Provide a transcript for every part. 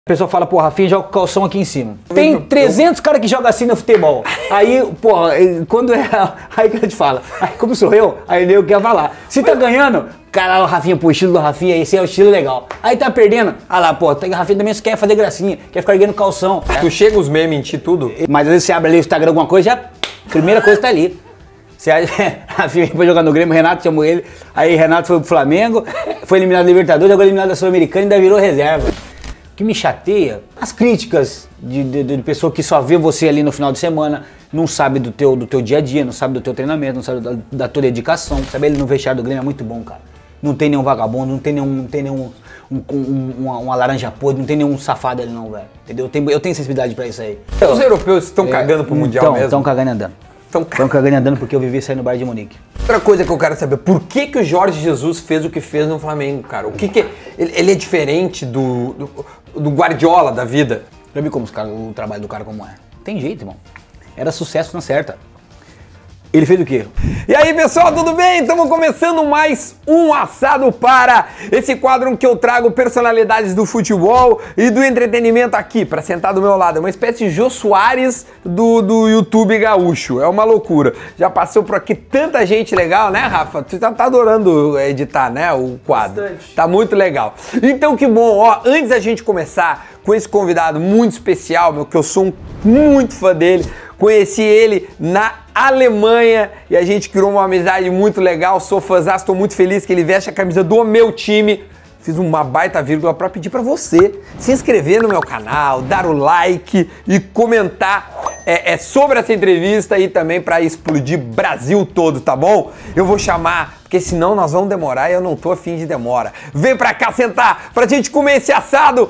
A pessoa fala, pô, Rafinha joga com o calção aqui em cima. Tem 300 caras que jogam assim no futebol. Aí, pô, quando é... Aí que a gente fala, aí como sou eu, aí eu quero falar. Se tá ganhando, cara, o Rafinha, pô, o estilo do Rafinha, esse é o estilo legal. Aí tá perdendo, ah lá, pô, o Rafinha também quer fazer gracinha, quer ficar erguendo calção. Tu chega os memes em ti tudo? Mas às vezes você abre ali o Instagram, alguma coisa, já... Primeira coisa tá ali. Você Rafinha foi jogar no Grêmio, o Renato chamou ele, aí Renato foi pro Flamengo, foi eliminado da Libertadores, agora eliminado da Sul-Americana e ainda virou reserva. O que me chateia, as críticas de pessoa que só vê você ali no final de semana, não sabe do teu dia a dia, não sabe do teu treinamento, não sabe da tua dedicação. Sabe, ele no vestiário do Grêmio é muito bom, cara. Não tem nenhum vagabundo, não tem nenhum uma laranja podre, não tem nenhum safado ali não, velho. Entendeu? Eu tenho sensibilidade pra isso aí. Os europeus estão cagando pro Mundial mesmo? Estão cagando e andando. Estão cagando e andando porque eu vivi sair no Bayern de Munique. Outra coisa que eu quero saber, por que o Jorge Jesus fez o que fez no Flamengo, cara? O que ele é diferente do Guardiola da vida? Já vi como o trabalho do cara como é. Tem jeito, irmão. Era sucesso na certa. Ele fez o quê? E aí, pessoal, tudo bem? Estamos começando mais um Assado Para, esse quadro em que eu trago personalidades do futebol e do entretenimento aqui, para sentar do meu lado. É uma espécie de Jô Soares do YouTube gaúcho, é uma loucura. Já passou por aqui tanta gente legal, né, Rafa? Tu tá adorando editar, né, o quadro. Bastante. Tá muito legal. Então, que bom, ó, antes da gente começar com esse convidado muito especial, meu, que eu sou muito fã dele, conheci ele na Alemanha e a gente criou uma amizade muito legal, sou fãzão, estou muito feliz que ele veste a camisa do meu time. Fiz uma baita vírgula para pedir para você se inscrever no meu canal, dar o like e comentar sobre essa entrevista e também para explodir Brasil todo, tá bom? Eu vou chamar, porque senão nós vamos demorar e eu não tô afim de demora. Vem pra cá sentar pra gente comer esse assado,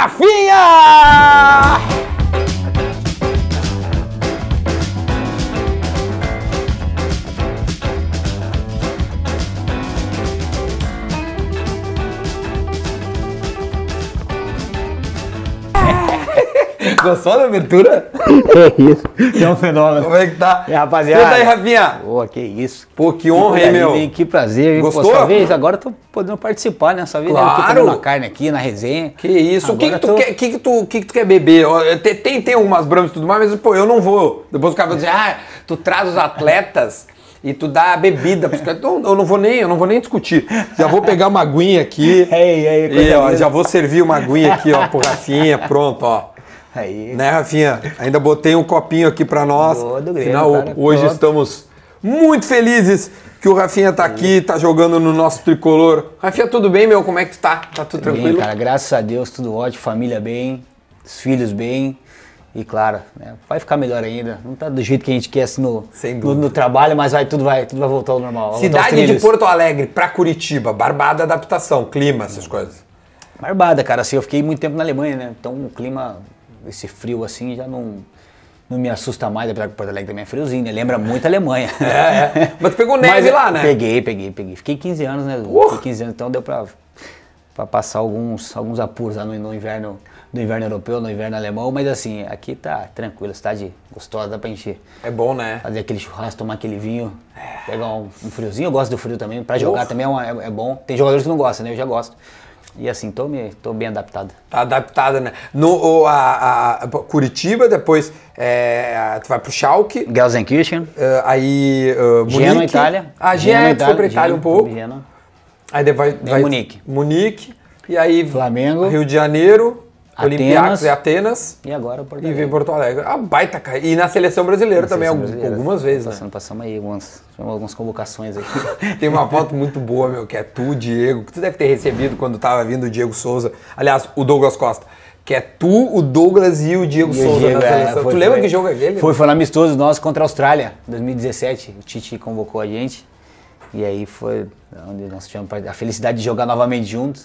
Rafinha! Gostou da abertura? É isso. É um fenômeno. Como é que tá? Rapaziada. Senta aí, Rafinha. Pô, que isso. Pô, que honra, hein, meu? Que prazer. Gostou? Pô, vez, agora eu tô podendo participar, né? Essa vez claro. Eu tô comendo uma carne aqui na resenha. Que isso. O que tu quer beber? Tem algumas bramas e tudo mais, mas, pô, eu não vou. Depois o cara vai dizer, tu traz os atletas e tu dá a bebida. Então, eu não vou nem discutir. Já vou pegar uma aguinha aqui. E, ó, já vou servir uma aguinha aqui, ó, pro Rafinha. Pronto, ó. Aí. Né, Rafinha? Ainda botei um copinho aqui pra nós. Afinal, hoje estamos muito felizes que o Rafinha tá aqui, tá jogando no nosso tricolor. Rafinha, tudo bem, meu? Como é que tu tá? Tá tudo tranquilo? Bem, cara, graças a Deus, tudo ótimo, família bem, os filhos bem. E claro, né, vai ficar melhor ainda. Não tá do jeito que a gente quer assim no trabalho, mas tudo vai voltar ao normal. Cidade de Porto Alegre pra Curitiba, barbada adaptação, clima, essas coisas. Barbada, cara, assim, eu fiquei muito tempo na Alemanha, né? Então o clima, esse frio assim, já não me assusta mais, apesar que Porto Alegre também é friozinho, né? Lembra muito a Alemanha. Mas tu pegou neve lá, né? Peguei. Fiquei 15 anos, né? Fiquei 15 anos, então deu pra passar alguns apuros lá no inverno europeu, no inverno alemão, mas assim, aqui tá tranquilo, cidade gostosa, dá pra gente... É bom, né? Fazer aquele churrasco, tomar aquele vinho, pegar um friozinho, eu gosto do frio também, pra jogar também é bom. Tem jogadores que não gostam, né? Eu já gosto. E assim, tô bem adaptado. Tá adaptada, né? Curitiba, depois tu vai pro Schalke. Gelsenkirchen. Aí Munique. Genoa, Itália. Genoa, tu foi pra Itália um pouco. Genoa. Aí vai Munique. E aí Flamengo. Rio de Janeiro. Olympiacos e Atenas. E agora Porto Alegre. E vem Porto Alegre. A baita, cara. E na seleção brasileira também, algumas vezes, né? Passamos aí algumas convocações aqui. Tem uma foto muito boa, meu, que é tu, o Diego, que tu deve ter recebido quando tava vindo o Diego Souza. Aliás, o Douglas Costa. Que é tu, o Douglas e o Diego Souza na seleção. Tu lembra que jogo é aquele? Foi no amistoso nosso contra a Austrália, 2017. O Tite convocou a gente. E aí foi onde nós tivemos a felicidade de jogar novamente juntos.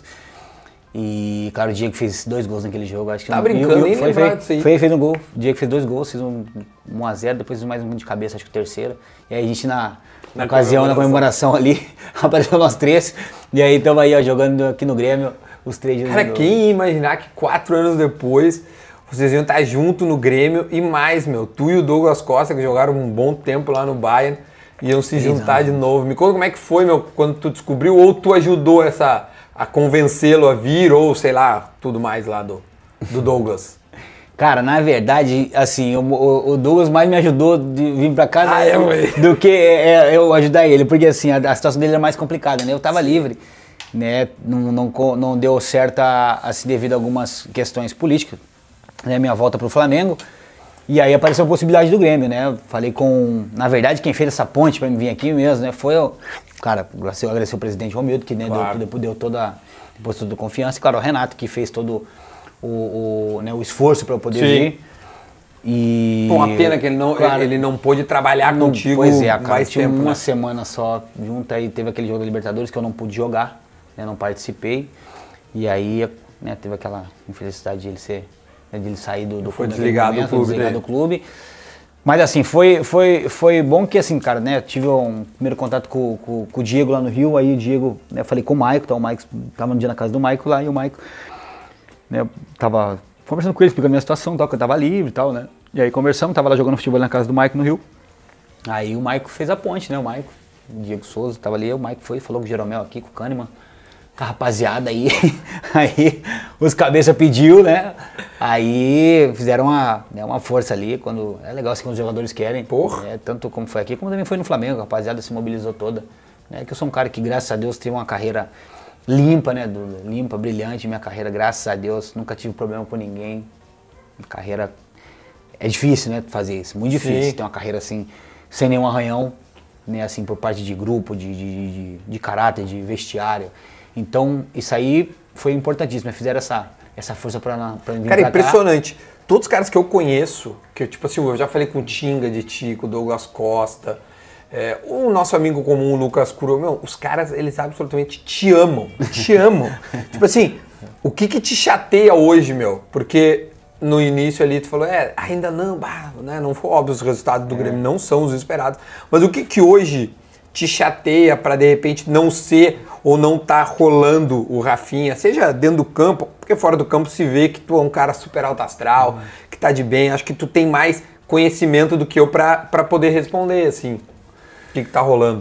E, claro, o Diego fez 2 gols naquele jogo. Acho que tá brincando, nem lembrar disso aí. Fez um gol. O Diego fez 2 gols, fez um 1-0, depois mais um de cabeça, acho que o terceiro. E aí a gente, na ocasião, na comemoração ali, apareceu nós 3. E aí estamos aí, ó, jogando aqui no Grêmio, os 3 Cara, quem ia imaginar que 4 anos depois vocês iam estar junto no Grêmio e mais, meu, tu e o Douglas Costa, que jogaram um bom tempo lá no Bayern, iam se juntar de novo. Me conta como é que foi, meu, quando tu descobriu ou tu ajudou a convencê-lo a vir, ou sei lá, tudo mais lá do... do Douglas? Cara, na verdade, assim, o Douglas mais me ajudou de vir pra cá do que eu ajudar ele, porque assim, a situação dele era mais complicada, né? Eu tava livre, né? Não deu certo assim, devido a algumas questões políticas, né? Minha volta pro Flamengo, e aí apareceu a possibilidade do Grêmio, né? Eu falei na verdade, quem fez essa ponte pra me vir aqui mesmo, né? Foi eu agradecer o presidente Romildo, que né, claro. deu toda a confiança, e claro, o Renato, que fez todo né, o esforço para eu poder vir. E pô, uma pena que ele não pôde trabalhar contigo. Pois é, cara, mais tinha tempo, uma né? semana só junto, aí teve aquele jogo da Libertadores que eu não pude jogar, né, não participei. E aí, né, teve aquela infelicidade de ele sair do foi clube, desligado do clube. Mas assim, foi bom que assim, cara, né, tive um primeiro contato com o Diego lá no Rio, aí o Diego, né, falei com o Maico, então o Maico tava um dia na casa do Maico lá, e o Maico, né, tava conversando com ele, explicando a minha situação, tal, que eu tava livre e tal, né, e aí conversamos, tava lá jogando futebol na casa do Maico no Rio, aí o Maico fez a ponte, né, o Diego Souza tava ali, o Maico foi, falou com o Jeromel aqui, com o Kahneman, com a rapaziada aí, aí os cabeça pediu, né, aí fizeram uma força ali, quando é legal assim quando os jogadores querem, né, tanto como foi aqui, como também foi no Flamengo, a rapaziada se mobilizou toda, né, que eu sou um cara que graças a Deus tem uma carreira limpa, né, limpa, brilhante, minha carreira, graças a Deus, nunca tive problema com ninguém, carreira, é difícil, né, fazer isso, muito difícil, ter uma carreira assim, sem nenhum arranhão, né, assim, por parte de grupo, de caráter, de vestiário. Então, isso aí foi importantíssimo, fizeram essa força pra vir Cara, pra impressionante. Cá. Todos os caras que eu conheço, que tipo assim, eu já falei com o Tinga de Tico, Douglas Costa, o nosso amigo comum, o Lucas Curo, meu, os caras, eles absolutamente te amam. Tipo assim, o que te chateia hoje, meu? Porque no início ali tu falou, ainda não, né, não foi óbvio os resultados do Grêmio, não são os esperados. Mas o que hoje te chateia pra de repente não ser ou não tá rolando o Rafinha, seja dentro do campo, porque fora do campo se vê que tu é um cara super alto astral, que tá de bem, acho que tu tem mais conhecimento do que eu pra poder responder, assim, o que tá rolando.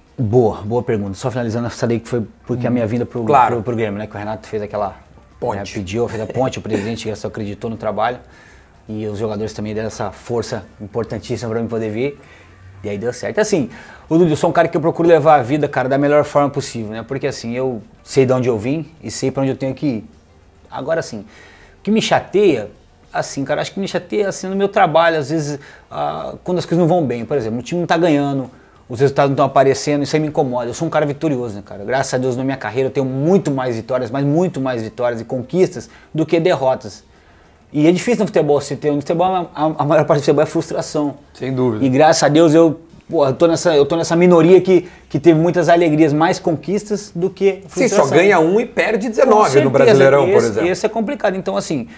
Boa pergunta, só finalizando essa daí que foi porque a minha vinda pro Grêmio, né, que o Renato fez aquela ponte, né, fez a ponte, o presidente só acreditou no trabalho e os jogadores também deram essa força importantíssima pra mim poder vir. E aí deu certo. Assim, eu sou um cara que eu procuro levar a vida, cara, da melhor forma possível, né? Porque assim, eu sei de onde eu vim e sei pra onde eu tenho que ir. Agora, assim, o que me chateia, assim, cara, acho que me chateia, assim, no meu trabalho, às vezes, quando as coisas não vão bem. Por exemplo, o time não tá ganhando, os resultados não estão aparecendo, isso aí me incomoda. Eu sou um cara vitorioso, né, cara? Graças a Deus, na minha carreira, eu tenho muito mais vitórias, mas muito mais vitórias e conquistas do que derrotas. E é difícil no futebol, no futebol a maior parte do futebol é frustração. Sem dúvida. E graças a Deus eu tô nessa minoria que teve muitas alegrias, mais conquistas do que frustração. Sim, só ganha um e perde 19 no Brasileirão, por exemplo. Esse é complicado. Então, assim,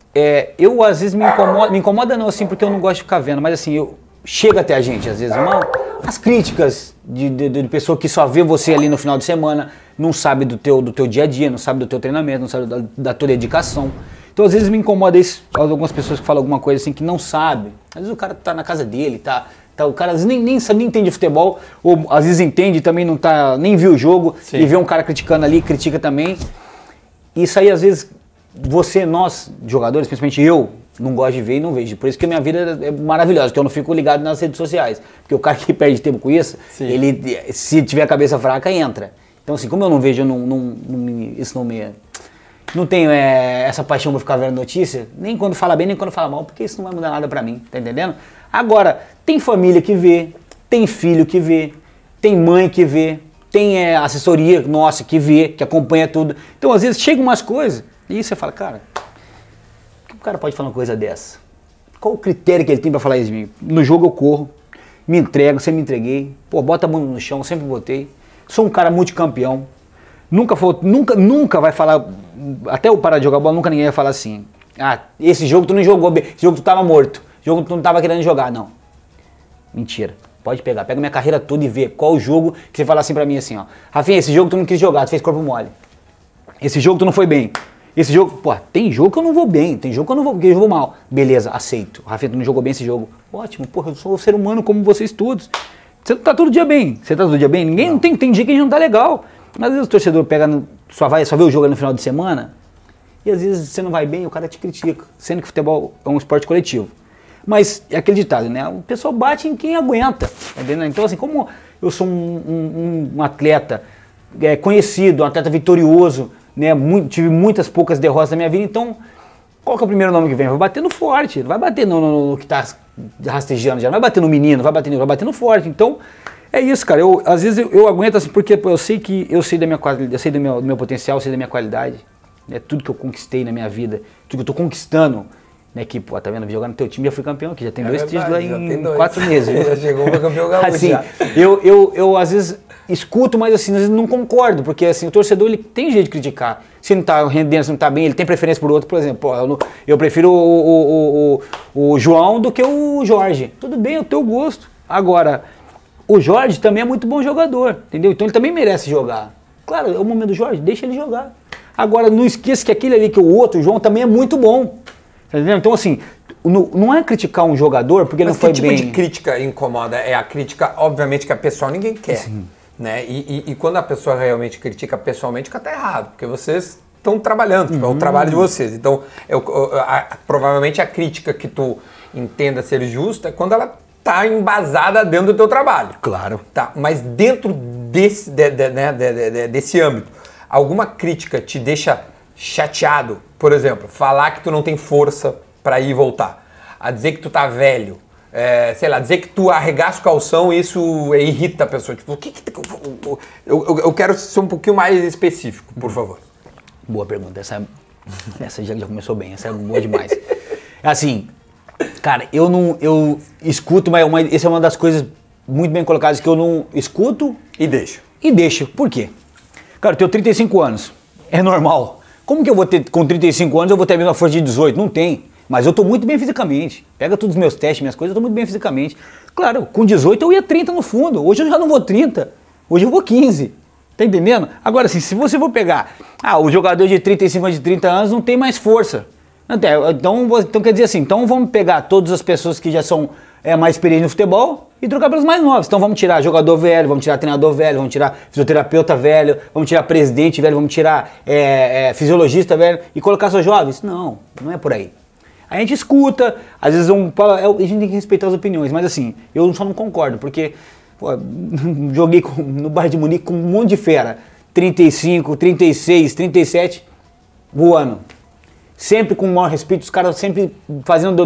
eu às vezes me incomoda não, assim, porque eu não gosto de ficar vendo, mas assim, chega até a gente, às vezes, as críticas de pessoa que só vê você ali no final de semana, não sabe do teu dia a dia, não sabe do teu treinamento, não sabe da tua dedicação. Então, às vezes me incomoda isso, algumas pessoas que falam alguma coisa assim que não sabe. Às vezes o cara tá na casa dele, o cara às vezes nem entende futebol, ou às vezes entende e também não nem viu o jogo, sim, e vê um cara criticando ali, critica também. Isso aí, às vezes, nós, jogadores, principalmente eu, não gosto de ver e não vejo. Por isso que a minha vida é maravilhosa, porque eu não fico ligado nas redes sociais. Porque o cara que perde tempo com isso, sim, ele, se tiver a cabeça fraca, entra. Então, assim, como eu não vejo, isso não me... Não tenho essa paixão por ficar vendo notícia, nem quando fala bem, nem quando fala mal, porque isso não vai mudar nada pra mim, tá entendendo? Agora, tem família que vê, tem filho que vê, tem mãe que vê, tem assessoria nossa que vê, que acompanha tudo. Então, às vezes, chegam umas coisas e você fala, cara, por que o cara pode falar uma coisa dessa? Qual o critério que ele tem pra falar isso de mim? No jogo eu corro, me entrego, sempre me entreguei, bota a mão no chão, sempre botei, sou um cara multicampeão. Nunca vai falar, até eu parar de jogar bola, nunca ninguém vai falar assim, esse jogo tu não jogou bem, esse jogo tu tava morto, esse jogo tu não tava querendo jogar, não. Mentira, pode pegar, pega minha carreira toda e vê qual o jogo que você fala assim pra mim assim, ó, Rafinha, esse jogo tu não quis jogar, tu fez corpo mole, esse jogo tu não foi bem, esse jogo, tem jogo que eu não vou bem, tem jogo que eu não vou, porque eu vou mal, beleza, aceito, Rafinha, tu não jogou bem esse jogo, ótimo, eu sou um ser humano como vocês todos, você tá todo dia bem, ninguém não tem dia que a gente não tá legal. Mas às vezes o torcedor só vê o jogo no final de semana E às vezes você não vai bem, o cara te critica, sendo que futebol é um esporte coletivo. Mas é aquele ditado, né? O pessoal bate em quem aguenta, entendeu? Então assim, como eu sou um atleta conhecido, um atleta vitorioso, né? Tive muitas poucas derrotas na minha vida, então qual que é o primeiro nome que vem? Vai bater no forte, não vai bater no que tá rastejando já, não vai bater no menino, vai bater no forte. Então é isso, cara. Às vezes eu aguento assim, porque eu sei que eu sei da minha qualidade, eu sei do meu potencial, eu sei da minha qualidade, né? Tudo que eu conquistei na minha vida, tudo que eu tô conquistando. Né, que, pô, tá vendo? Jogar no teu time já fui campeão aqui, já tem 2 títulos lá em 4 meses. Já chegou pra campeão gaúcho. Assim, já. eu às vezes escuto, mas assim, às vezes não concordo, porque assim, o torcedor ele tem jeito de criticar. Se não tá rendendo, se não tá bem, ele tem preferência por outro, por exemplo, pô, eu prefiro o João do que o Jorge. Tudo bem, é o teu gosto. Agora, o Jorge também é muito bom jogador, entendeu? Então ele também merece jogar. Claro, é o momento do Jorge, deixa ele jogar. Agora, não esqueça que aquele ali, que o outro, o João, também é muito bom. Entendeu? Então, assim, não é criticar um jogador porque ele não foi bem. Mas que tipo de crítica incomoda? É a crítica, obviamente, que a pessoa ninguém quer. Sim. Né? E quando a pessoa realmente critica pessoalmente, fica até errado, porque vocês estão trabalhando, tipo, é o trabalho de vocês. Então, provavelmente a crítica que tu entenda ser justa é quando ela está embasada dentro do teu trabalho. Claro. Tá, mas dentro desse âmbito, alguma crítica te deixa chateado? Por exemplo, falar que tu não tem força pra ir e voltar. A dizer que tu tá velho. Sei lá, dizer que tu arregaça o calção e isso irrita a pessoa. Tipo, o que eu quero ser um pouquinho mais específico, por favor. Boa pergunta. Essa já começou bem. Essa é boa demais. Assim, cara, eu escuto, mas essa é uma das coisas muito bem colocadas que eu não escuto e deixo. Por quê? Cara, eu tenho 35 anos. É normal. Como que eu vou ter, com 35 anos, eu vou ter a mesma força de 18? Não tem. Mas eu tô muito bem fisicamente. Pega todos os meus testes, minhas coisas, eu tô muito bem fisicamente. Claro, com 18 eu ia 30 no fundo. Hoje eu já não vou 30. Hoje eu vou 15. Tá entendendo? Agora, assim, se você for pegar... o jogador de 35 anos, de 30 anos não tem mais força. Então quer dizer assim, então vamos pegar todas as pessoas que já são mais experientes no futebol e trocar pelos mais novos. Então vamos tirar jogador velho, vamos tirar treinador velho, vamos tirar fisioterapeuta velho, vamos tirar presidente velho, vamos tirar fisiologista velho e colocar só jovens? Não é por aí. A gente escuta, às vezes a gente tem que respeitar as opiniões, mas assim, eu só não concordo, porque joguei no Bayern de Munique com um monte de fera, 35, 36, 37, voando. Sempre com o maior respeito, os caras sempre fazendo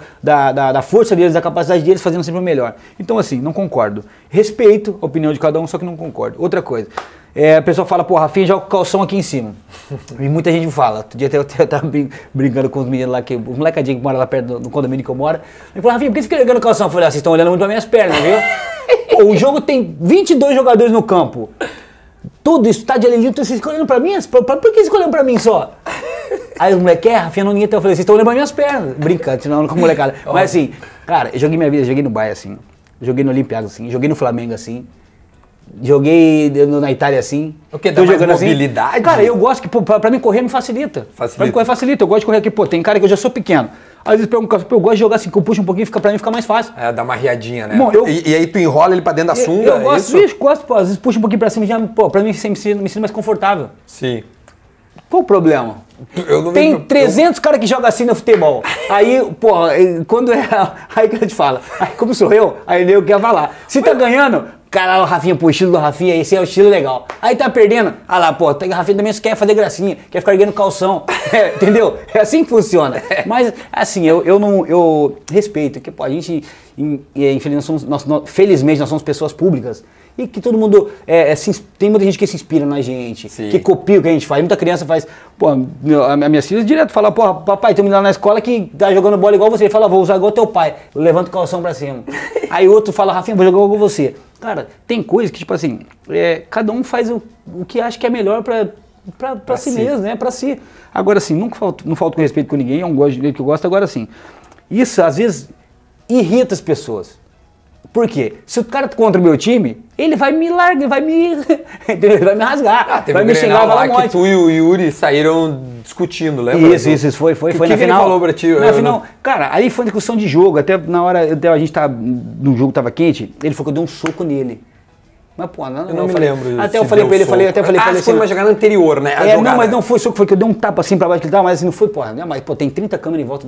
da força deles, da capacidade deles, fazendo sempre o melhor. Então assim, não concordo. Respeito a opinião de cada um, só que não concordo. Outra coisa, a pessoa fala, pô, Rafinha joga com o calção aqui em cima. E muita gente fala. Outro dia eu tava brincando com os meninos lá, os molecadinhos que moram lá perto do condomínio que eu moro. Ele falou, Rafinha, por que você fica jogando calção? Eu falei, vocês estão olhando muito para minhas pernas, viu? Pô, o jogo tem 22 jogadores no campo. Tudo isso, tá de alívio, vocês ficam olhando pra mim? Por que vocês ficam olhando pra mim só? Aí os moleques, Rafinha, não ia até eu falei, vocês estão olhando pra minhas pernas. Brincando, senão com molecada. Mas assim, cara, eu joguei minha vida, joguei no Bayern assim, joguei no Olympiacos assim, joguei no Flamengo assim, joguei na Itália assim. O que? Dá mais mobilidade? Assim. Cara, eu gosto que, pra mim correr me facilita. Pra mim correr facilita, eu gosto de correr aqui, pô, tem cara que eu já sou pequeno. Às vezes eu gosto de jogar assim, que eu puxo um pouquinho, pra mim fica mais fácil. Dá uma riadinha, né? Bom, e aí tu enrola ele pra dentro da sunga, eu gosto, gosto, pô, às vezes puxo um pouquinho pra cima, já, pô, pra mim me sinto mais confortável. Sim. Qual o problema? Tem 300 caras que jogam assim no futebol. Aí, pô, quando aí que eu te falo, aí como sou eu, aí eu quero falar. Se tá ganhando, cara, o Rafinha, pô, o estilo do Rafinha, esse é o estilo legal. Aí tá perdendo, lá, pô, o Rafinha também quer fazer gracinha, quer ficar erguendo calção, entendeu? É assim que funciona. Mas, assim, eu respeito, que, pô, a gente, felizmente, nós somos pessoas públicas. E que todo mundo, tem muita gente que se inspira na gente, sim, que copia o que a gente faz. Muita criança faz, pô, a minha filha direto fala, pô, papai, tem um menino lá na escola que tá jogando bola igual você. Ele fala, vou usar igual teu pai. Eu levanto o calção pra cima. Aí outro fala, Rafinha, vou jogar igual você. Cara, tem coisas que, tipo assim, cada um faz o que acha que é melhor pra si mesmo, né? Pra si. Agora, assim, não falta com respeito com ninguém, é um gosto de jeito que eu gosto. Agora, assim, isso às vezes irrita as pessoas. Por quê? Se o cara tá contra o meu time, ele vai me largar, vai me rasgar, vai me xingar, vai lá que tu e o Yuri saíram discutindo, lembra? Isso, foi na final. Ele falou pra ti? Na final, cara, aí foi uma discussão de jogo, até na hora, a gente no jogo tava quente, ele falou que eu dei um soco nele. Mas, pô, não, eu não me lembro. Até eu falei pra ele, falei assim. Foi uma jogada anterior, né? Não, mas não foi soco, foi que eu dei um tapa assim pra baixo que ele tava, mas assim, não foi, pô, né? Mas, pô, tem 30 câmeras em volta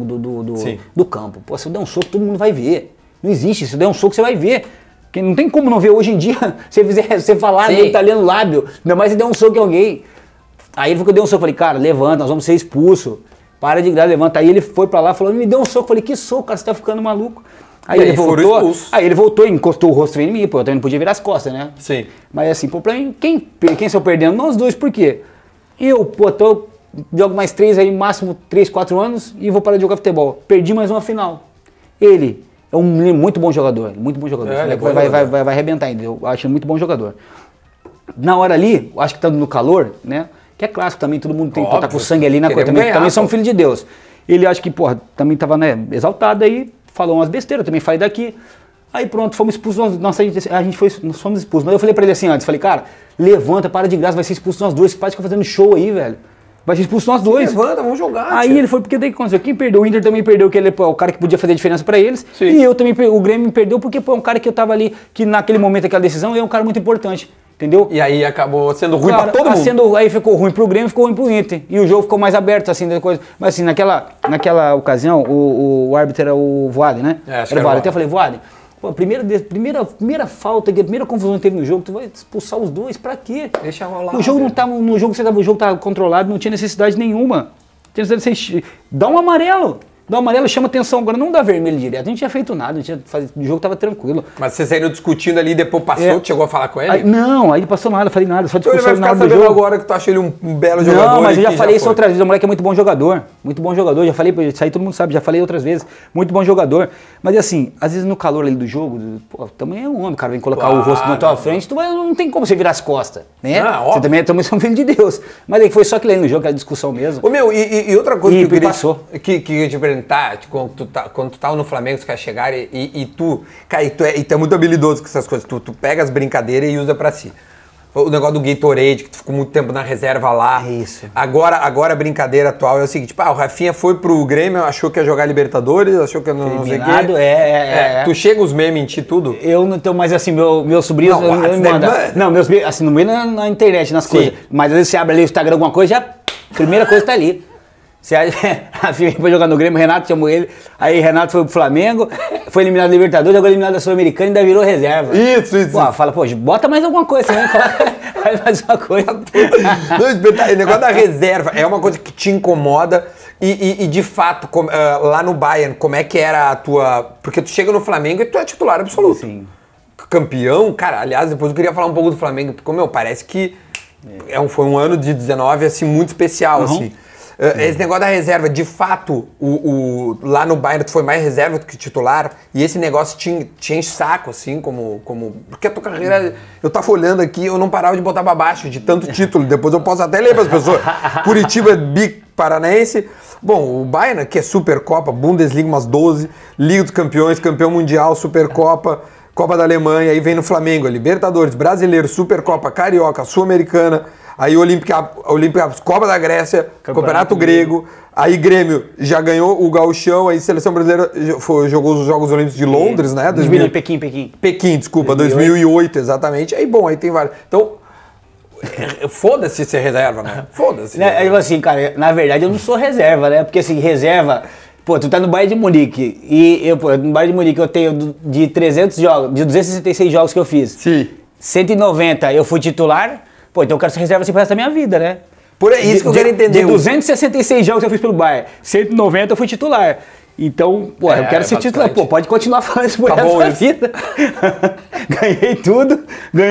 do campo. Pô, se eu der um soco, todo mundo vai ver. Não existe, se eu der um soco, você vai ver. Porque não tem como não ver hoje em dia, você falar, ele tá lendo lábio, ainda mais se der um soco em alguém. Aí ele falou que eu dei um soco, eu falei, cara, levanta, nós vamos ser expulsos. Para de graça, levanta. Aí ele foi pra lá, falou, me deu um soco. Eu falei, que soco, cara, você tá ficando maluco. Aí ele voltou e encostou o rosto em mim, pô, eu também não podia virar as costas, né? Sim. Mas assim, pô, pra mim, quem saiu perdendo? Nós dois, por quê? Eu, pô, jogo mais 3 aí, máximo 3, 4 anos e vou parar de jogar futebol. Perdi mais uma final. Ele é um muito bom jogador, muito bom jogador. Vai arrebentar ainda, eu acho ele muito bom jogador. Na hora ali, acho que tá no calor, né? Que é clássico também, todo mundo tem que estar com sangue ali na coisa, também somos filhos de Deus. Ele acho que, porra, também tava, né, exaltado aí, falou umas besteiras, também falei daqui. Aí pronto, fomos expulsos, nós fomos expulsos. Mas eu falei pra ele assim antes, falei, cara, levanta, para de graça, vai ser expulso nós dois, esse pai fica fazendo show aí, velho. Vai ser expulso nós dois. Levanta, vamos jogar. Aí ele foi, porque daí aconteceu, quem perdeu? O Inter também perdeu, que ele é o cara que podia fazer a diferença pra eles. Sim. E eu também, o Grêmio me perdeu, porque pô, é um cara que eu tava ali, que naquele momento, aquela decisão, ele é um cara muito importante. Entendeu? E aí acabou sendo ruim pra todo mundo. Aí ficou ruim pro Grêmio, ficou ruim pro Inter. E o jogo ficou mais aberto, assim, depois. Mas assim, naquela ocasião, o árbitro era o Voaden, né? Era o Voaden. Até eu falei, Voaden, pô, primeira falta, a primeira confusão que teve no jogo, tu vai expulsar os dois, pra quê? Deixa rolar. O jogo não tava, no jogo você tava, o jogo tava controlado, não tinha necessidade nenhuma. Dá um amarelo. Dá um amarelo, chama atenção. Agora não dá vermelho direto. A gente não tinha feito nada, o jogo tava tranquilo. Mas vocês saíram discutindo ali, depois passou, chegou a falar com ele? Aí, não, aí ele passou nada, falei nada, só discussão. Então ele vai ficar sabendo agora que tu acha ele um belo jogador. Não, mas eu já falei isso outras vezes, o moleque é muito bom jogador, já falei, isso aí todo mundo sabe, já falei outras vezes, muito bom jogador. Mas assim, às vezes no calor ali do jogo, pô, também é um homem, o cara vem colocar o rosto na tua frente, não tem como você virar as costas, né? Você também é um filho de Deus. Mas aí foi só que ali no jogo, aquela discussão mesmo. Ô meu, e outra coisa que eu queria... passou. Que eu ia te perguntar, quando tu tava no Flamengo, os caras chegaram e tu, cara, tu é muito habilidoso com essas coisas, tu pega as brincadeiras e usa pra si. O negócio do Gatorade, que tu ficou muito tempo na reserva lá. É isso. Agora a brincadeira atual é o seguinte, o Rafinha foi pro Grêmio, achou que ia jogar Libertadores, achou que não sei o quê. Tu chega os memes em ti tudo? Eu não tenho, mas assim, meu sobrinho me manda. Não, meus assim, não vem na internet, nas coisas. Mas às vezes você abre ali o Instagram, alguma coisa, já primeira coisa tá ali. A filha foi jogar no Grêmio, o Renato chamou ele, aí Renato foi pro Flamengo, foi eliminado da Libertadores, agora eliminado da Sul-Americana e ainda virou reserva. Isso. Pô, fala, pô, bota mais alguma coisa, né? Faz mais uma coisa. O negócio da reserva é uma coisa que te incomoda e de fato, lá no Bayern, como é que era a tua... Porque tu chega no Flamengo e tu é titular absoluto. Sim. Campeão, cara, aliás, depois eu queria falar um pouco do Flamengo, porque, parece que foi um ano de 19, assim, muito especial, assim. Esse negócio da reserva, de fato, lá no Bayern tu foi mais reserva do que titular, e esse negócio te enche saco, assim, porque a tua carreira, eu tava olhando aqui, eu não parava de botar pra baixo, de tanto título, depois eu posso até ler pras pessoas. Curitiba, Paranaense. Bom, o Bayern, que é Supercopa, Bundesliga umas 12, Liga dos Campeões, campeão mundial, Supercopa, Copa da Alemanha, aí vem no Flamengo, Libertadores, Brasileiro, Supercopa, Carioca, Sul-Americana, aí Olímpica, Copa da Grécia, Campeonato Grego, aí Grêmio já ganhou o Gauchão, aí Seleção Brasileira jogou os Jogos Olímpicos de Londres, né? Pequim, desculpa, 2008, exatamente. Aí, bom, aí tem vários. Então, foda-se ser reserva, né? Foda-se. Assim, cara, na verdade eu não sou reserva, né? Porque assim, reserva... Pô, tu tá no Bayern de Munique, e no Bayern de Munique eu tenho de 300 jogos, de 266 jogos que eu fiz. Sim. 190 eu fui titular, pô, então eu quero ser reserva assim pro resto da minha vida, né? Isso que eu quero entender. De 266 jogos que eu fiz pelo Bayern, 190 eu fui titular. Então, pô, eu quero ser titular. Pô, pode continuar falando isso por resto da vida. Ganhei tudo,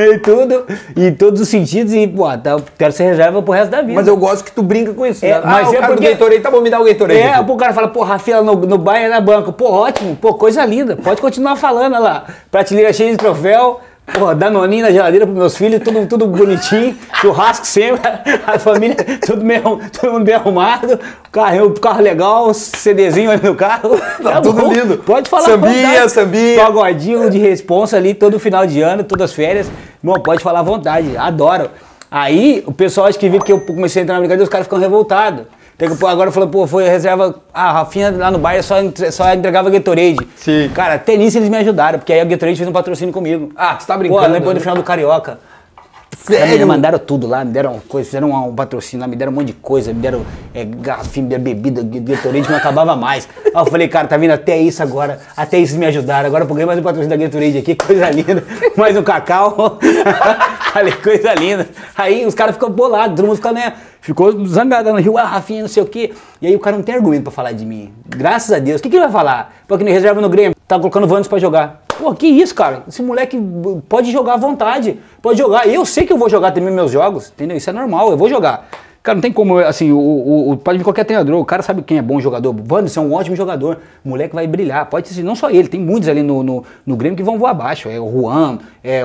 em todos os sentidos, e, pô, quero ser reserva pro resto da vida. Mas eu gosto que tu brinca com isso. Mas o cara do Gatorade, tá bom, me dá o Gatorade. O cara fala, pô, Rafinha no Bayern na banca. Pô, ótimo, pô, coisa linda. Pode continuar falando, olha lá. Prateleira cheia de troféu. Pô, Danoninho na geladeira pros meus filhos, tudo bonitinho, churrasco sempre, a família, todo mundo bem arrumado, carro legal, CDzinho ali no carro. Tá tudo lindo. Pode falar. Sambinha. Pagodinho de responsa ali, todo final de ano, todas as férias. Bom, pode falar à vontade, adoro. Aí, o pessoal acho que viu que eu comecei a entrar na brincadeira, os caras ficam revoltados. Agora falou, pô, foi reserva. Ah, a Rafinha lá no Bayern só entregava Gatorade. Sim. Cara, até nisso eles me ajudaram, porque aí a Gatorade fez um patrocínio comigo. Ah, tu tá brincando? Pô, depois do final do Carioca. Sério? Me mandaram tudo lá, me deram coisa, fizeram um patrocínio lá, me deram um monte de coisa, me deram garrafinha, me deram bebida, Gatorade, não acabava mais. Aí eu falei, cara, tá vindo até isso agora, até isso me ajudaram. Agora eu peguei mais um patrocínio da Gatorade aqui, coisa linda, mais um cacau. Falei, coisa linda. Aí os caras ficam bolados, todo mundo ficou, né? Ficou zangado no Rio, Rafinha, não sei o quê. E aí o cara não tem argumento pra falar de mim. Graças a Deus. O que ele vai falar? Porque me reserva no Grêmio, tá colocando o Wanderson pra jogar. Pô, que isso, cara? Esse moleque pode jogar à vontade. Pode jogar. Eu sei que eu vou jogar também meus jogos, entendeu? Isso é normal, eu vou jogar. Cara, não tem como, assim, pode vir qualquer treinador, o cara sabe quem é bom jogador. O Wanderson é um ótimo jogador, o moleque vai brilhar. Pode ser, não só ele, tem muitos ali no Grêmio que vão voar abaixo. É o Juan, é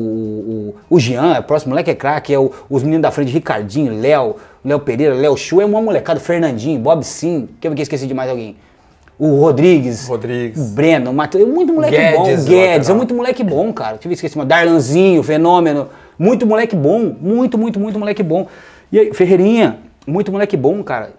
o Jean, o próximo moleque é craque, é os meninos da frente, Ricardinho, Léo Pereira, Léo Chu, é uma molecada, Fernandinho, Bob Sim, que eu esqueci de mais alguém. O Rodrigues, o Breno, o Matheus, muito moleque Guedes, bom, Guedes, é muito moleque bom, cara. Deixa eu ver se esqueci, Darlanzinho, Fenômeno, muito moleque bom, muito moleque bom. E aí, Ferreirinha, muito moleque bom, cara.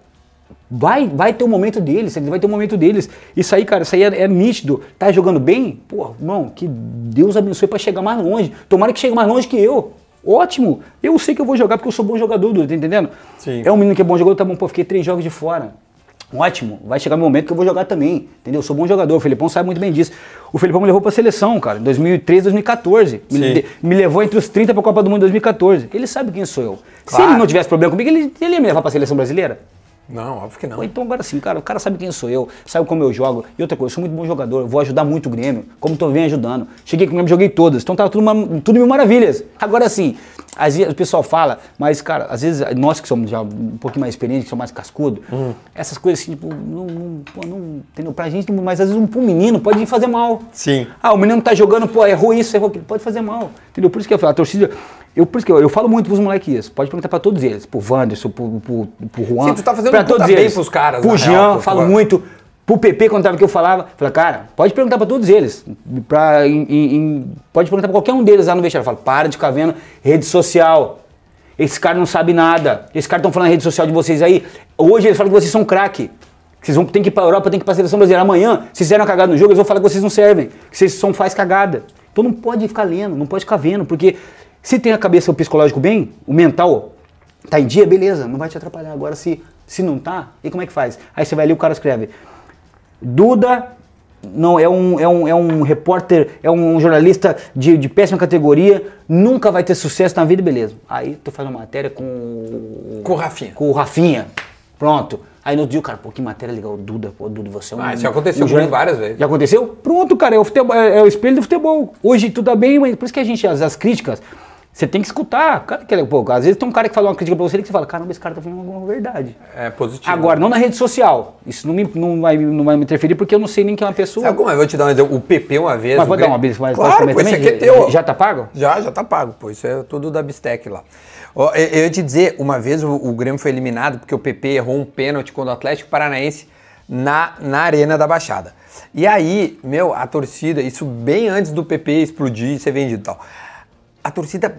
Vai ter um momento deles, vai ter um momento deles. Isso aí, cara, isso aí é nítido. Tá jogando bem? Pô, irmão, que Deus abençoe pra chegar mais longe. Tomara que chegue mais longe que eu. Ótimo. Eu sei que eu vou jogar porque eu sou bom jogador, tá entendendo? Sim. É um menino que é bom jogador, tá bom, pô, fiquei 3 jogos de fora. Ótimo, vai chegar o momento que eu vou jogar também, entendeu? Eu sou bom jogador, o Felipão sabe muito bem disso. O Felipão me levou pra seleção, cara, em 2013, 2014. Me levou entre os 30 pra Copa do Mundo em 2014. Ele sabe quem sou eu. Claro. Se ele não tivesse problema comigo, ele ia me levar pra seleção brasileira? Não, óbvio que não. Pô, então agora sim, cara, o cara sabe quem sou eu, sabe como eu jogo. E outra coisa, eu sou muito bom jogador, eu vou ajudar muito o Grêmio, como tô vendo ajudando. Cheguei com o Grêmio, joguei todas, então tava tudo mil maravilhas. Agora sim, às vezes o pessoal fala, mas cara, às vezes nós que somos já um pouquinho mais experientes, que somos mais cascudo, essas coisas assim, tipo, não, entendeu? Pra gente, mas às vezes um menino pode fazer mal. Sim. Ah, o menino tá jogando, pô, errou isso, errou aquilo, pode fazer mal, entendeu? Por isso que a torcida... Por isso que eu falo muito pros moleques isso, pode perguntar pra todos eles, pro Wanderson, pro Juan. Sim, tu tá fazendo pra todos bem pros caras. Pro Jean, falo muito. Pro PP, quando tava que eu falava, cara, pode perguntar pra todos eles. Pode perguntar pra qualquer um deles lá no vestiário. Eu falo, para de ficar vendo rede social. Esse cara não sabe nada. Esses caras estão falando na rede social de vocês aí. Hoje eles falam que vocês são craque. Vocês tem que ir pra Europa, tem que ir pra seleção brasileira. Amanhã, se fizeram uma cagada no jogo, eles vão falar que vocês não servem. Que vocês faz cagada. Então não pode ficar lendo, não pode ficar vendo, porque se tem a cabeça, o psicológico bem, o mental tá em dia, beleza, não vai te atrapalhar. Agora se não tá, e como é que faz? Aí você vai ali, o cara escreve, Duda não é um repórter, é um jornalista de péssima categoria, nunca vai ter sucesso na vida, beleza. Aí tu faz uma matéria com o Rafinha. Com o Rafinha, pronto. Aí no outro dia o cara, pô, que matéria legal, Duda, você é um... isso já aconteceu comigo várias vezes. Já aconteceu? Pronto, cara, é o espelho do futebol. Hoje tudo tá bem, mas por isso que a gente, as críticas, você tem que escutar. Cara, pô, às vezes tem um cara que fala uma crítica pra você que você fala, caramba, esse cara tá falando alguma verdade. É positivo. Agora, não na rede social. Isso não vai me interferir porque eu não sei nem quem é uma pessoa. Sabe como é? Eu vou te dar um exemplo. O PP uma vez... Mas pode dar uma vez, mas claro, pode pô, isso aqui é teu. Já tá pago? Já tá pago, pô. Isso é tudo da Bistec lá. Eu ia te dizer, uma vez o Grêmio foi eliminado porque o PP errou um pênalti contra o Atlético Paranaense na Arena da Baixada. E aí, a torcida, isso bem antes do PP explodir e ser vendido e tal, a torcida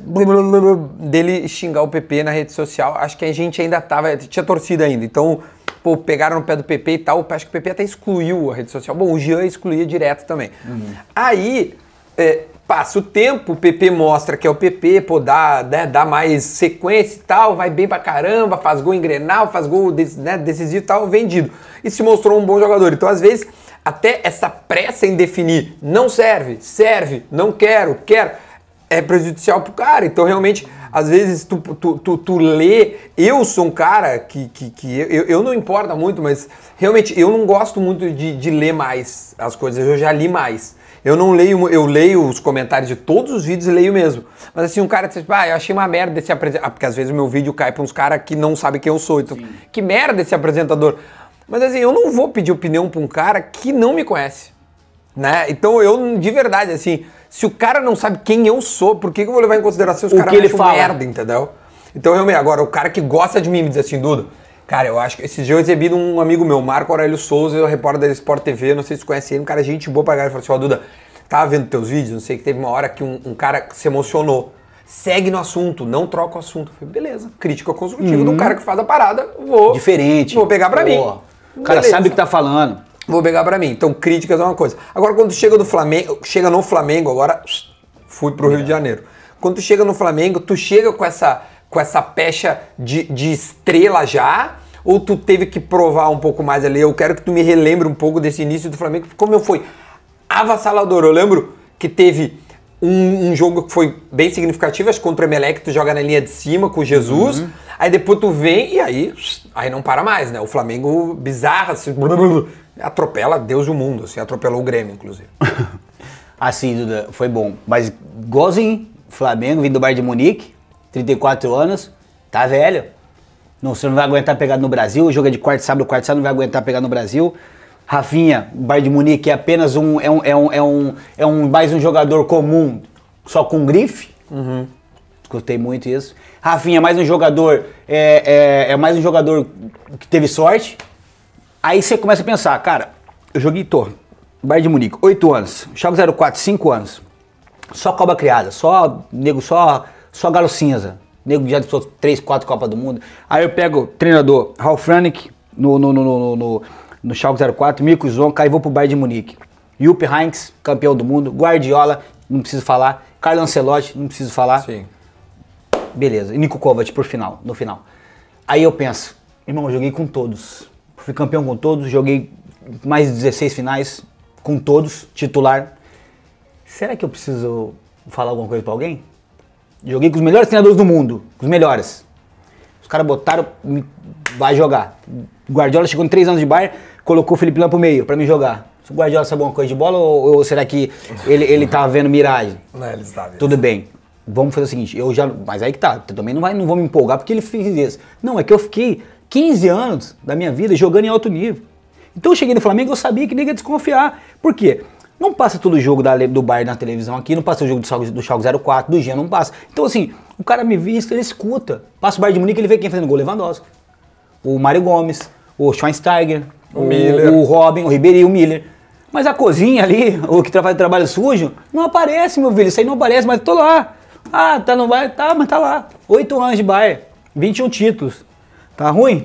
dele xingar o PP na rede social, acho que a gente ainda tinha torcida ainda, então, pô, pegaram no pé do PP e tal, acho que o PP até excluiu a rede social. Bom, o Jean excluía direto também. Aí... passa o tempo, o PP mostra que é o PP, pô, dá mais sequência e tal, vai bem pra caramba, faz gol em Grenal, faz gol decisivo e tal, vendido. E se mostrou um bom jogador. Então, às vezes, até essa pressa em definir não serve, não quero, é prejudicial pro cara. Então, realmente, às vezes, tu lê... Eu sou um cara que eu não importa muito, mas realmente eu não gosto muito de ler mais as coisas, eu já li mais. Eu não leio, eu leio os comentários de todos os vídeos e leio mesmo. Mas assim, um cara diz, eu achei uma merda esse apresentador. Porque às vezes o meu vídeo cai pra uns caras que não sabem quem eu sou. Então, que merda esse apresentador. Mas assim, eu não vou pedir opinião pra um cara que não me conhece. Né? Então eu, de verdade, assim, se o cara não sabe quem eu sou, por que eu vou levar em consideração os caras acham merda, entendeu? Então realmente, agora, o cara que gosta de mim me diz assim, Duda, cara, eu acho que esses dias eu recebi de um amigo meu, Marco Aurélio Souza, eu repórter da Sport TV, não sei se você conhece ele, um cara gente boa pra galera, ele falou assim, Duda, tava vendo teus vídeos, não sei, que teve uma hora que um cara se emocionou. segue no assunto, não troca o assunto. Eu falei, beleza, crítica construtiva do cara que faz a parada, Diferente. Vou pegar pra mim. O cara sabe o que tá falando. Vou pegar pra mim. Então, críticas é uma coisa. Agora, quando chega no Flamengo, agora fui pro Rio de Janeiro. Quando tu chega no Flamengo, tu chega com essa pecha de estrela já, ou tu teve que provar um pouco mais ali? Eu quero que tu me relembre um pouco desse início do Flamengo, como foi avassalador. Eu lembro que teve um jogo que foi bem significativo, acho que contra o Emelec, tu joga na linha de cima com o Jesus, aí depois tu vem e aí não para mais, né? O Flamengo bizarro, assim, atropela Deus do mundo, assim, atropelou o Grêmio, inclusive. Assim, Duda, foi bom. Mas igualzinho, Flamengo, vindo do Bayern de Munique, 34 anos, tá velho. Não, você não vai aguentar pegar no Brasil, o jogo é de quarto sábado não vai aguentar pegar no Brasil. Rafinha, Bayern de Munique é apenas mais um jogador comum, só com grife. Gostei muito disso. Rafinha, mais um jogador, mais um jogador que teve sorte. Aí você começa a pensar, cara, eu joguei Bayern de Munique, 8 anos, Schalke 04, 5 anos. Só cobra criada, só galo cinza. Nego já disputou 3, 4 Copas do Mundo. Aí eu pego o treinador Ralf Rangnick no Schalke 04, Mirko Zonka, aí vou pro Bayern de Munique. Jupp Heynckes, campeão do mundo. Guardiola, não preciso falar. Carlo Ancelotti, não preciso falar. Sim. Beleza. E Niko Kovac no final. Aí eu penso, irmão, eu joguei com todos. Fui campeão com todos, joguei mais de 16 finais com todos, titular. Será que eu preciso falar alguma coisa pra alguém? Joguei com os melhores treinadores do mundo, os melhores. Os caras botaram, vai jogar. O Guardiola chegou em 3 anos de Bayern, colocou o Felipe Lahm pro meio pra me jogar. O Guardiola sabe alguma coisa de bola ou será que ele tava vendo miragem? Não, ele está vendo. Tudo bem. Vamos fazer o seguinte, mas aí que tá, eu também não vou me empolgar porque ele fez isso. Não, é que eu fiquei 15 anos da minha vida jogando em alto nível. Então eu cheguei no Flamengo, eu sabia que ninguém ia desconfiar. Por quê? Não passa todo o jogo do Bayern na televisão aqui, não passa o jogo do Schalke 04, do Jean, não passa. Então assim, o cara me vê, ele escuta. Passa o Bayern de Munique, ele vê quem fazendo gol, Lewandowski. O Mário Gomes, o Schweinsteiger, o Robin, o Ribéry, o Miller. Mas a cozinha ali, o que faz trabalho sujo, não aparece, meu filho. Isso aí não aparece, mas tô lá. Ah, tá no Bayern? Tá, mas tá lá. 8 anos de Bayern, 21 títulos. Tá ruim?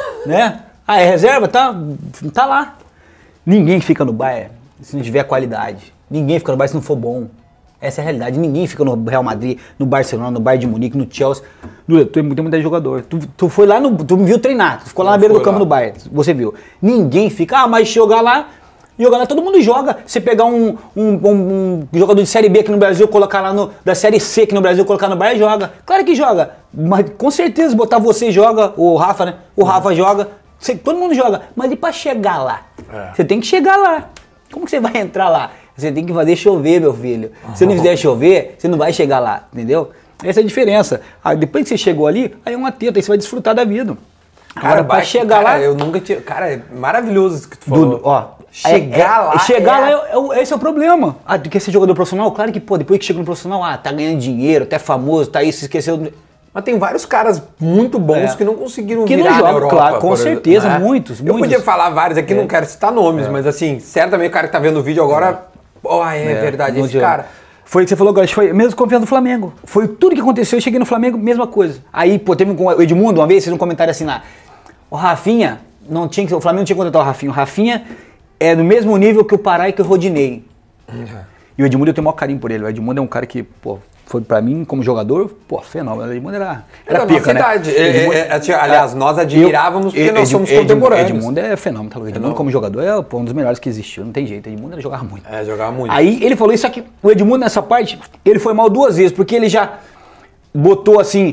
Né? Ah, é reserva? Tá lá. Ninguém fica no Bayern se não tiver qualidade. Ninguém fica no Bayern se não for bom. Essa é a realidade. Ninguém fica no Real Madrid, no Barcelona, no Bayern de Munique, no Chelsea. Tu tem muita jogador. Tu foi lá, tu me viu treinar. Tu ficou lá na beira do campo no Bayern. Você viu. Ninguém fica, mas jogar lá, todo mundo joga. Você pegar um jogador de Série B aqui no Brasil, colocar lá da Série C aqui no Brasil, colocar no Bayern, joga. Claro que joga. Mas com certeza botar você joga, o Rafa, né? O Rafa joga. Todo mundo joga. Mas e pra chegar lá? Você tem que chegar lá. Como que você vai entrar lá? Você tem que fazer chover, meu filho. Se não fizer chover, você não vai chegar lá, entendeu? Essa é a diferença. Aí, depois que você chegou ali, aí é uma teta, aí você vai desfrutar da vida. Agora, pra chegar lá... Eu nunca tinha... Cara, é maravilhoso isso que tu falou. Dudu, ó... Chegar lá... Esse é o problema. Ah, tu quer ser jogador profissional? Claro que, pô, depois que chega no profissional, tá ganhando dinheiro, até famoso, tá aí, se esqueceu... Mas tem vários caras muito bons que não conseguiram virar na Europa. Claro, com certeza, né? muitos. Eu podia falar vários aqui, não quero citar nomes, mas assim, certamente o cara que tá vendo o vídeo agora... verdade, esse cara... Foi o que você falou agora, foi mesmo confiança do Flamengo. Foi tudo que aconteceu, eu cheguei no Flamengo, mesma coisa. Aí, pô, teve o Edmundo, uma vez, fez um comentário assim lá. O Rafinha, o Flamengo não tinha que contratar o Rafinha. O Rafinha é do mesmo nível que o Pará e que o Rodinei. E o Edmundo, eu tenho o maior carinho por ele. O Edmundo é um cara que, pô, foi pra mim, como jogador, pô, fenômeno. O Edmundo era pica, né? Aliás, nós admirávamos porque nós somos contemporâneos. Edmundo é fenômeno, tá? O Edmundo como jogador é um dos melhores que existiu, não tem jeito. O Edmundo jogava muito. Jogava muito. Aí ele falou isso aqui, o Edmundo nessa parte, ele foi mal 2 vezes, porque ele já botou assim,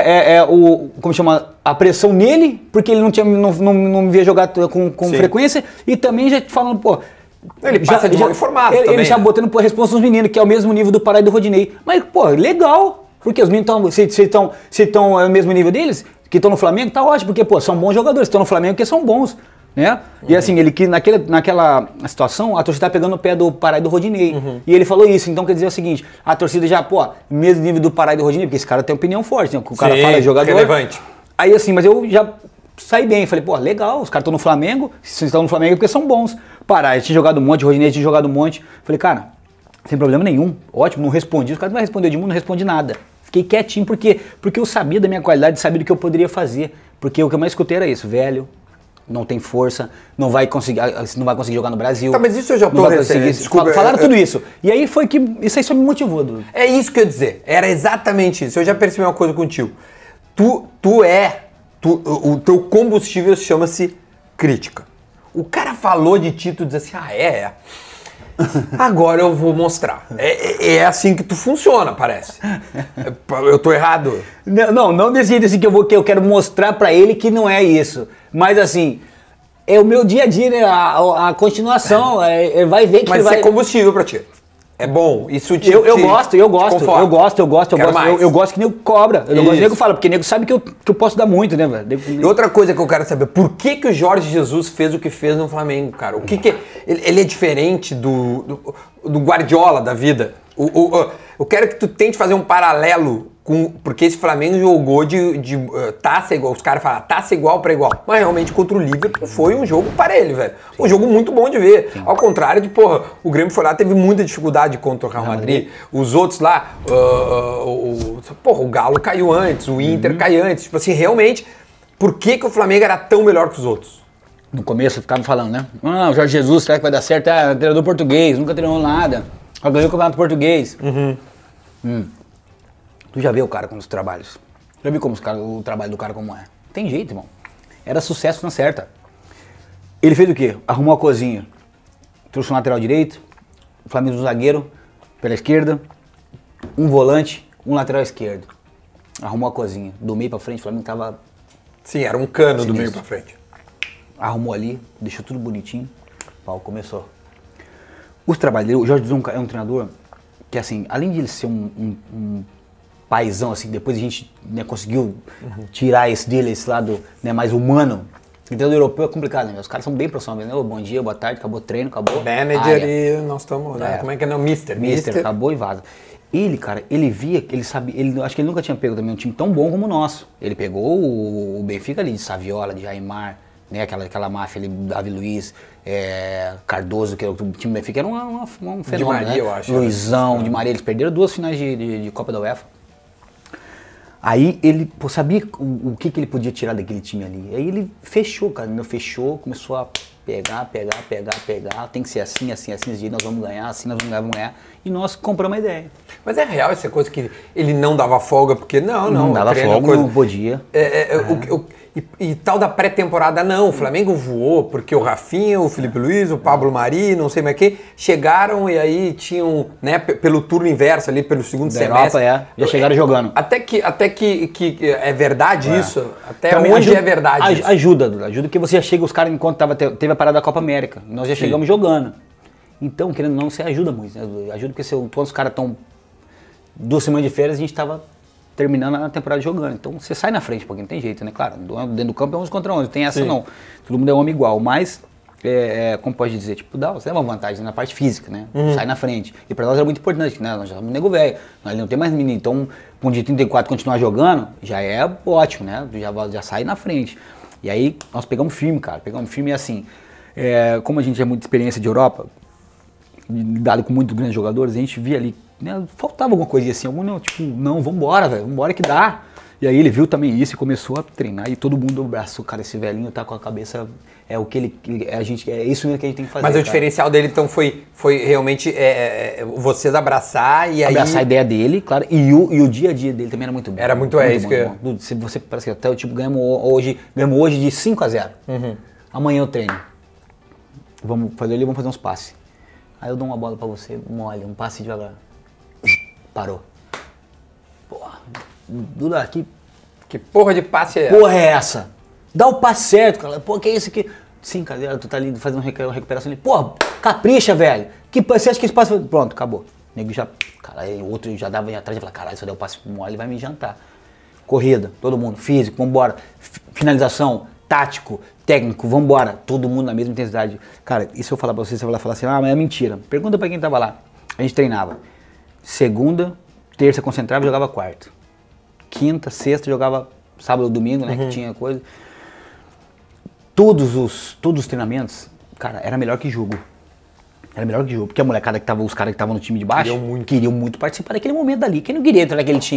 como chama, a pressão nele, porque ele não me via jogar com frequência, e também já falando, pô... Ele passa de mal informado também. Ele já botando por responsa nos meninos, que é o mesmo nível do Pará e do Rodinei. Mas, pô, legal. Porque os meninos estão no mesmo nível deles, que estão no Flamengo, tá ótimo. Porque, pô, são bons jogadores. Estão no Flamengo porque são bons, né? E assim, ele que naquela situação, a torcida tá pegando no pé do Pará e do Rodinei. E ele falou isso. Então, quer dizer o seguinte, a torcida já, pô, mesmo nível do Pará e do Rodinei, porque esse cara tem opinião forte, né? O cara fala jogador. Relevante. Aí, assim, mas eu já... saí bem, falei, pô, legal, os caras estão no Flamengo, se estão no Flamengo é porque são bons. Pará, ele tinha jogado um monte, o Rodinei tinha jogado um monte. Falei, cara, sem problema nenhum, ótimo, não respondi. Os caras não vai responder de mundo, não responde nada. Fiquei quietinho porque eu sabia da minha qualidade, sabia do que eu poderia fazer. Porque o que eu mais escutei era isso, velho, não tem força, não vai conseguir jogar no Brasil. Tá, mas isso eu já tô recebendo. Desculpa, falaram tudo isso. E aí foi que, isso aí só me motivou, Dudu. É isso que eu ia dizer, era exatamente isso. Eu já percebi uma coisa contigo. O teu combustível chama-se crítica. O cara falou de ti, tu diz assim, agora eu vou mostrar. É assim que tu funciona, parece. Eu tô errado? Não desse jeito assim que eu quero mostrar pra ele que não é isso. Mas assim, é o meu dia a dia, né? A continuação, vai ver que Mas vai... é combustível pra ti. É bom, isso te Eu gosto que nego cobra. Eu não gosto que nego fala, porque nego sabe que eu posso dar muito, né, velho? E outra coisa que eu quero saber, por que o Jorge Jesus fez o que fez no Flamengo, cara? O que ele é diferente do Guardiola da vida? Eu quero que tu tente fazer um paralelo porque esse Flamengo jogou de taça igual, os caras falam taça igual pra igual, mas realmente contra o Liverpool foi um jogo parelho, velho. Um jogo muito bom de ver. Sim. Ao contrário de, o Grêmio foi lá, teve muita dificuldade contra o Real Madrid. Os outros lá, o Galo caiu antes, o Inter caiu antes. Tipo assim, realmente, por que o Flamengo era tão melhor que os outros? No começo ficava falando, né? O Jorge Jesus, será que vai dar certo? Treinador português, nunca treinou nada. Só ganhou o campeonato português. Tu já viu o cara com os trabalhos? Já viu o trabalho do cara como é? Tem jeito, irmão. Era sucesso na certa. Ele fez o quê? Arrumou a cozinha. Trouxe um lateral direito, o Flamengo um zagueiro pela esquerda, um volante, um lateral esquerdo. Arrumou a cozinha. Do meio pra frente, o Flamengo tava... Sim, era um cano do meio pra frente. Arrumou ali, deixou tudo bonitinho. Pau, começou. Os trabalhos dele, o Jorge Jesus é um treinador que, assim, além de ele ser um paizão, assim, depois a gente, né, conseguiu tirar esse lado, né, mais humano. O treinador europeu é complicado, né? Os caras são bem profissionais, né? Bom dia, boa tarde, acabou o treino, acabou. Manager e nós estamos, né? Como é que é? Não, Mister, acabou e vaza. Ele, cara, ele via, ele sabia, acho que ele nunca tinha pego também um time tão bom como o nosso. Ele pegou o Benfica ali de Saviola, de Jaimar, né? Aquela máfia ali, Davi Luiz, Cardoso, que era o time do Benfica, era um fenômeno, de Maria, né? Eu acho. Luizão, de Maria, eles perderam 2 finais de Copa da UEFA. Aí ele sabia o que ele podia tirar daquele time ali. Aí ele fechou, cara. Fechou, começou a pegar. Tem que ser assim, nós vamos ganhar, assim nós vamos ganhar. E nós compramos a ideia. Mas é real essa coisa que ele não dava folga, porque não dava folga, não podia. E tal da pré-temporada, não. O Flamengo voou, porque o Rafinha, o Felipe Luiz, o Pablo Mari, não sei mais quem, chegaram e aí tinham, né, pelo turno inverso ali, pelo segundo semestre. Europa, já chegaram jogando. Até que é verdade isso? Até também onde é verdade isso? Ajuda, porque você já chega, os caras, enquanto teve a parada da Copa América, nós já chegamos jogando. Então, querendo ou não, você ajuda muito, né? Ajuda porque quando os caras estão 2 semanas de férias, a gente tava terminando a temporada jogando. Então você sai na frente, porque não tem jeito, né? Claro, dentro do campo é 11 contra 11, tem essa não. Todo mundo é homem igual, mas, como pode dizer, tipo, você leva uma vantagem na parte física, né? Sai na frente. E pra nós era muito importante, né? Nós já somos nego velho, nós não tem mais menino. Então, pra um dia 34 continuar jogando, já é ótimo, né? Já sai na frente. E aí, nós pegamos firme, cara. Pegamos firme e assim, como a gente tinha muita experiência de Europa, lidado com muitos grandes jogadores, a gente via ali, né, faltava alguma coisa assim, vambora, velho, vambora que dá. E aí ele viu também isso e começou a treinar e todo mundo abraçou, cara, esse velhinho tá com a cabeça, é o que é isso mesmo que a gente tem que fazer. Mas o diferencial dele então foi realmente vocês abraçar e aí... Abraçar a ideia dele, claro, e o dia a dia dele também era muito bom. Era muito isso que... Se você, parece que até o tipo, ganhamos hoje de 5-0. Amanhã eu treino. Vamos fazer uns passes. Aí eu dou uma bola pra você, molha, um passe devagar. Parou. Porra, Duda, que porra de passe é essa? Porra é essa? Dá o passe certo, cara. Pô, que é isso aqui? Sim, cara, tu tá ali fazendo uma recuperação ali. Porra, capricha, velho. Você acha que esse passe... Pronto, acabou. O nego já... Caralho, o outro já dava atrás e falava, caralho, se eu der o passe mole, ele vai me jantar. Corrida, todo mundo, físico, vambora. Finalização, tático, técnico, vambora. Todo mundo na mesma intensidade. Cara, e se eu falar pra você vai falar assim, mas é mentira. Pergunta pra quem tava lá. A gente treinava. Segunda, terça concentrava e jogava quarta. Quinta, sexta jogava sábado, domingo, né, que tinha coisa. Todos os treinamentos, cara, era melhor que jogo. Era melhor que jogo, porque a molecada os caras que estavam no time de baixo queriam muito participar daquele momento dali. Quem não queria entrar naquele time?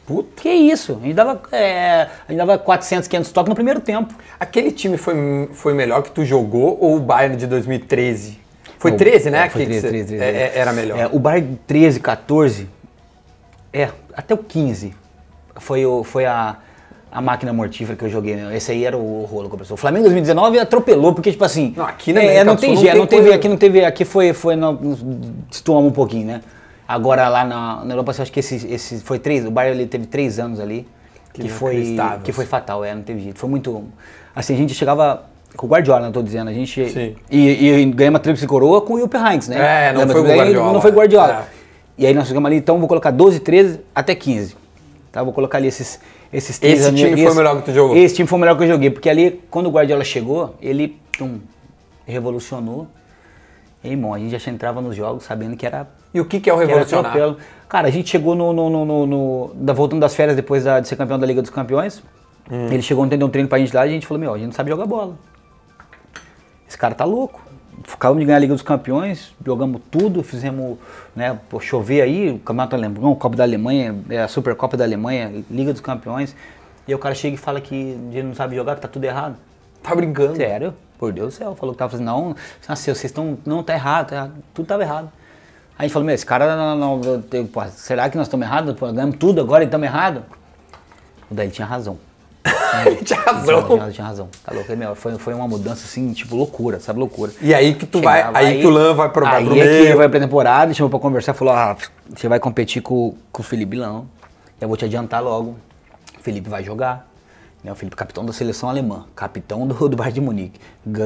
Puta. Que isso? A gente dava 400, 500 toques no primeiro tempo. Aquele time foi melhor que tu jogou ou o Bayern de 2013? Foi Não, 13, né? Foi 13. Era melhor. O Bayern 13, 14, até o 15 foi a máquina mortífera que eu joguei, né? Esse aí era o rolo que eu pensei. O Flamengo 2019 atropelou, porque tipo assim... Não, aqui na América não do tem Sul jeito, aqui não teve, aqui destoamos um pouquinho, né? Agora lá na Europa, eu acho que esse foi 3, o Bayern ele teve 3 anos ali, que foi fatal, não teve jeito. Foi muito... Assim, a gente chegava... Com o Guardiola, não tô dizendo, a gente... Sim. E ganhamos a tríplice coroa com o Jupp Heynckes, né? Não foi o Guardiola. Não foi o Guardiola. E aí nós ficamos ali, então vou colocar 12, 13 até 15. Tá? Vou colocar ali esses 3 Esse time foi o melhor que tu jogou? Esse time foi o melhor que eu joguei, porque ali, quando o Guardiola chegou, ele revolucionou. E, irmão, a gente já entrava nos jogos sabendo que era... E o que é o revolucionar? Cara, a gente chegou voltando das férias depois de ser campeão da Liga dos Campeões. Ele chegou, entendeu, um treino pra gente lá e a gente falou, a gente não sabe jogar bola. Esse cara tá louco. Acabamos de ganhar a Liga dos Campeões, jogamos tudo, fizemos, né, chover aí, o Campeonato Alemão, o Copa da Alemanha, a Supercopa da Alemanha, Liga dos Campeões. E aí o cara chega e fala que ele não sabe jogar, que tá tudo errado. Tá brincando? Sério, por Deus do céu. Falou que tava fazendo, não, vocês estão, não, tá errado, tudo tava errado. Aí a gente falou, esse cara, será que nós estamos errados? Ganhamos tudo agora e estamos errados? Daí ele tinha razão. Tinha razão. Tinha razão. Tá louco, foi uma mudança assim, tipo loucura, sabe, loucura. E aí que tu que o Lan vai pro meio. Aí é que ele vai pra temporada, chamou pra conversar, falou, você vai competir com o Felipe Lão. Eu vou te adiantar logo, o Felipe vai jogar. Né, o Felipe, capitão da seleção alemã, capitão do Bayern de Munique,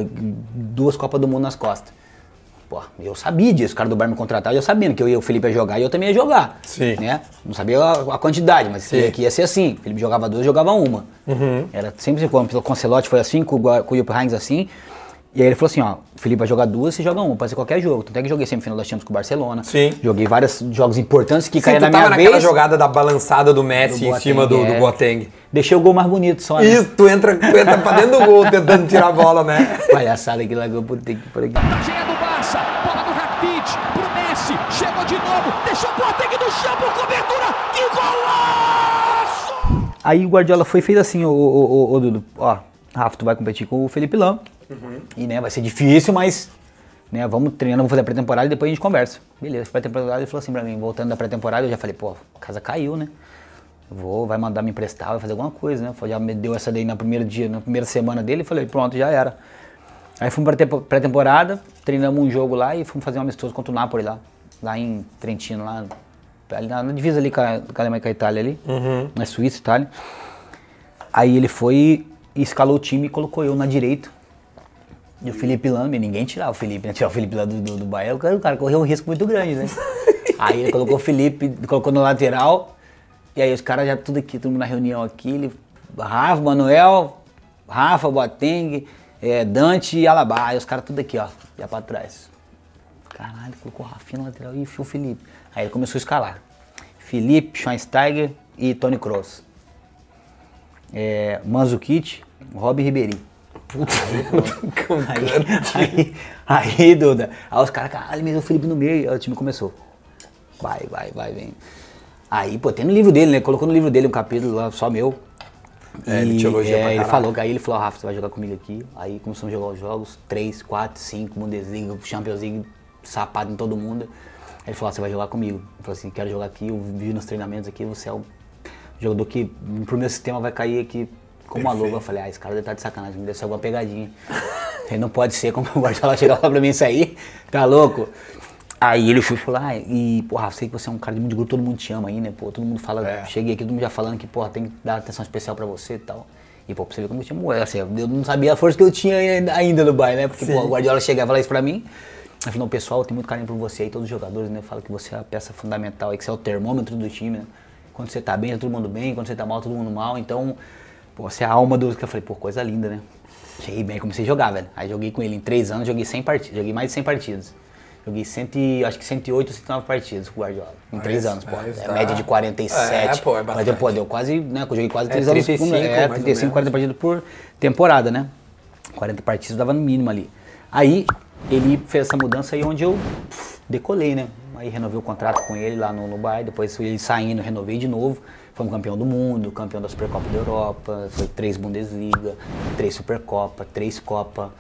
2 Copas do Mundo nas costas. Pô, eu sabia disso, o cara do Bayern me contratar, eu sabia que o Felipe ia jogar e eu também ia jogar. Sim. Né? Não sabia a quantidade, mas que ia ser assim. O Felipe jogava 2, jogava 1. Era sempre assim, com o Ancelotti foi assim, com o Jupp Heynckes assim. E aí ele falou assim, o Felipe vai jogar 2, você joga 1, pode ser qualquer jogo. Tanto é que joguei semifinal da Champions com o Barcelona. Sim. Joguei vários jogos importantes que caíram na minha vez. Tu tava naquela jogada da balançada do Messi em cima do Boateng. Deixei o gol mais bonito só, né? Isso, tu entra pra dentro do gol tentando tirar a bola, né? Palhaçada que largou por aqui. Tá cheia do Barça, bola do Rakitic pro Messi, chegou de novo, deixou o Boateng no chão por cobertura, que golaço! Aí o Guardiola fez assim, o Dudu, Rafa, tu vai competir com o Felipe Lão. E né, vai ser difícil, mas né, vamos treinando, vamos fazer a pré-temporada e depois a gente conversa. Beleza, pré-temporada, ele falou assim pra mim, voltando da pré-temporada, eu já falei, a casa caiu, né? Vai mandar me emprestar, vai fazer alguma coisa, né? Já me deu essa daí na primeira semana dele, falei, pronto, já era. Aí fomos pra pré-temporada, treinamos um jogo lá e fomos fazer um amistoso contra o Napoli lá em Trentino, lá na divisa ali com a Alemanha e com a Itália ali, na Suíça, Itália. Aí ele foi e escalou o time e colocou eu na direita. E o Felipe Lão, ninguém tirava o Felipe, né? Tirar o Felipe lá do Bahia, o cara correu um risco muito grande, né? Aí ele colocou o Felipe, colocou no lateral, e aí os caras já tudo aqui, todo mundo na reunião aqui, Rafa, Manuel, Rafa, Boateng, Dante e Alaba, aí os caras tudo aqui, já pra trás. Caralho, colocou o Rafinha no lateral e o Felipe. Aí ele começou a escalar. Felipe, Schweinsteiger e Toni Kroos. Mandzukic, Robin Ribéry. Puta, aí, Duda, aí os caras, caralho, mesmo o Felipe no meio, aí o time começou. Vai, vem. Aí, tem no livro dele, né? Colocou no livro dele um capítulo lá, só meu. Ele te elogia pra caralho. Ele falou, Rafa, você vai jogar comigo aqui. Aí começamos a jogar os jogos, 3, 4, 5, Bundesliga, Champions League, sapado em todo mundo. Aí ele falou, você vai jogar comigo. Ele falou assim, quero jogar aqui, eu vi nos treinamentos aqui, você é o jogador que pro meu sistema vai cair aqui como uma luva. Eu falei, esse cara deve estar de sacanagem, me deve ser alguma pegadinha. Ele não pode ser, como o Guardiola chegava pra mim sair, tá louco? Aí ele falou, Rafa, sei que você é um cara de muito grupo, todo mundo te ama aí, né, todo mundo fala, cheguei aqui, todo mundo já falando que, tem que dar atenção especial pra você e tal. E, pra você ver como eu tinha moeda, assim, eu não sabia a força que eu tinha ainda no Bayern, né, porque, o Guardiola chegava e falava isso pra mim. Aí falou, pessoal, tem muito carinho por você aí, todos os jogadores, né, fala que você é a peça fundamental aí, que você é o termômetro do time, né. Quando você tá bem, tá todo mundo bem, quando você tá mal, todo mundo mal, então, você é a alma do... Eu falei, coisa linda, né. Cheguei bem, comecei a jogar, velho. Aí joguei com ele em 3 anos, joguei 100 partidas, joguei mais de 100 partidas. Joguei 108, 109 partidas com o Guardiola. Em 3 anos, média de 47. É bastante. Mas, deu quase, né? Eu joguei quase 3 anos. 35, 40 partidas por temporada, né? 40 partidas dava no mínimo ali. Aí, ele fez essa mudança aí onde eu decolei, né? Aí renovei o contrato com ele lá no Bayern, depois ele saindo, renovei de novo. Fomos campeão do mundo, campeão da Supercopa da Europa, foi 3 Bundesliga, 3 Supercopa, 3 Copa,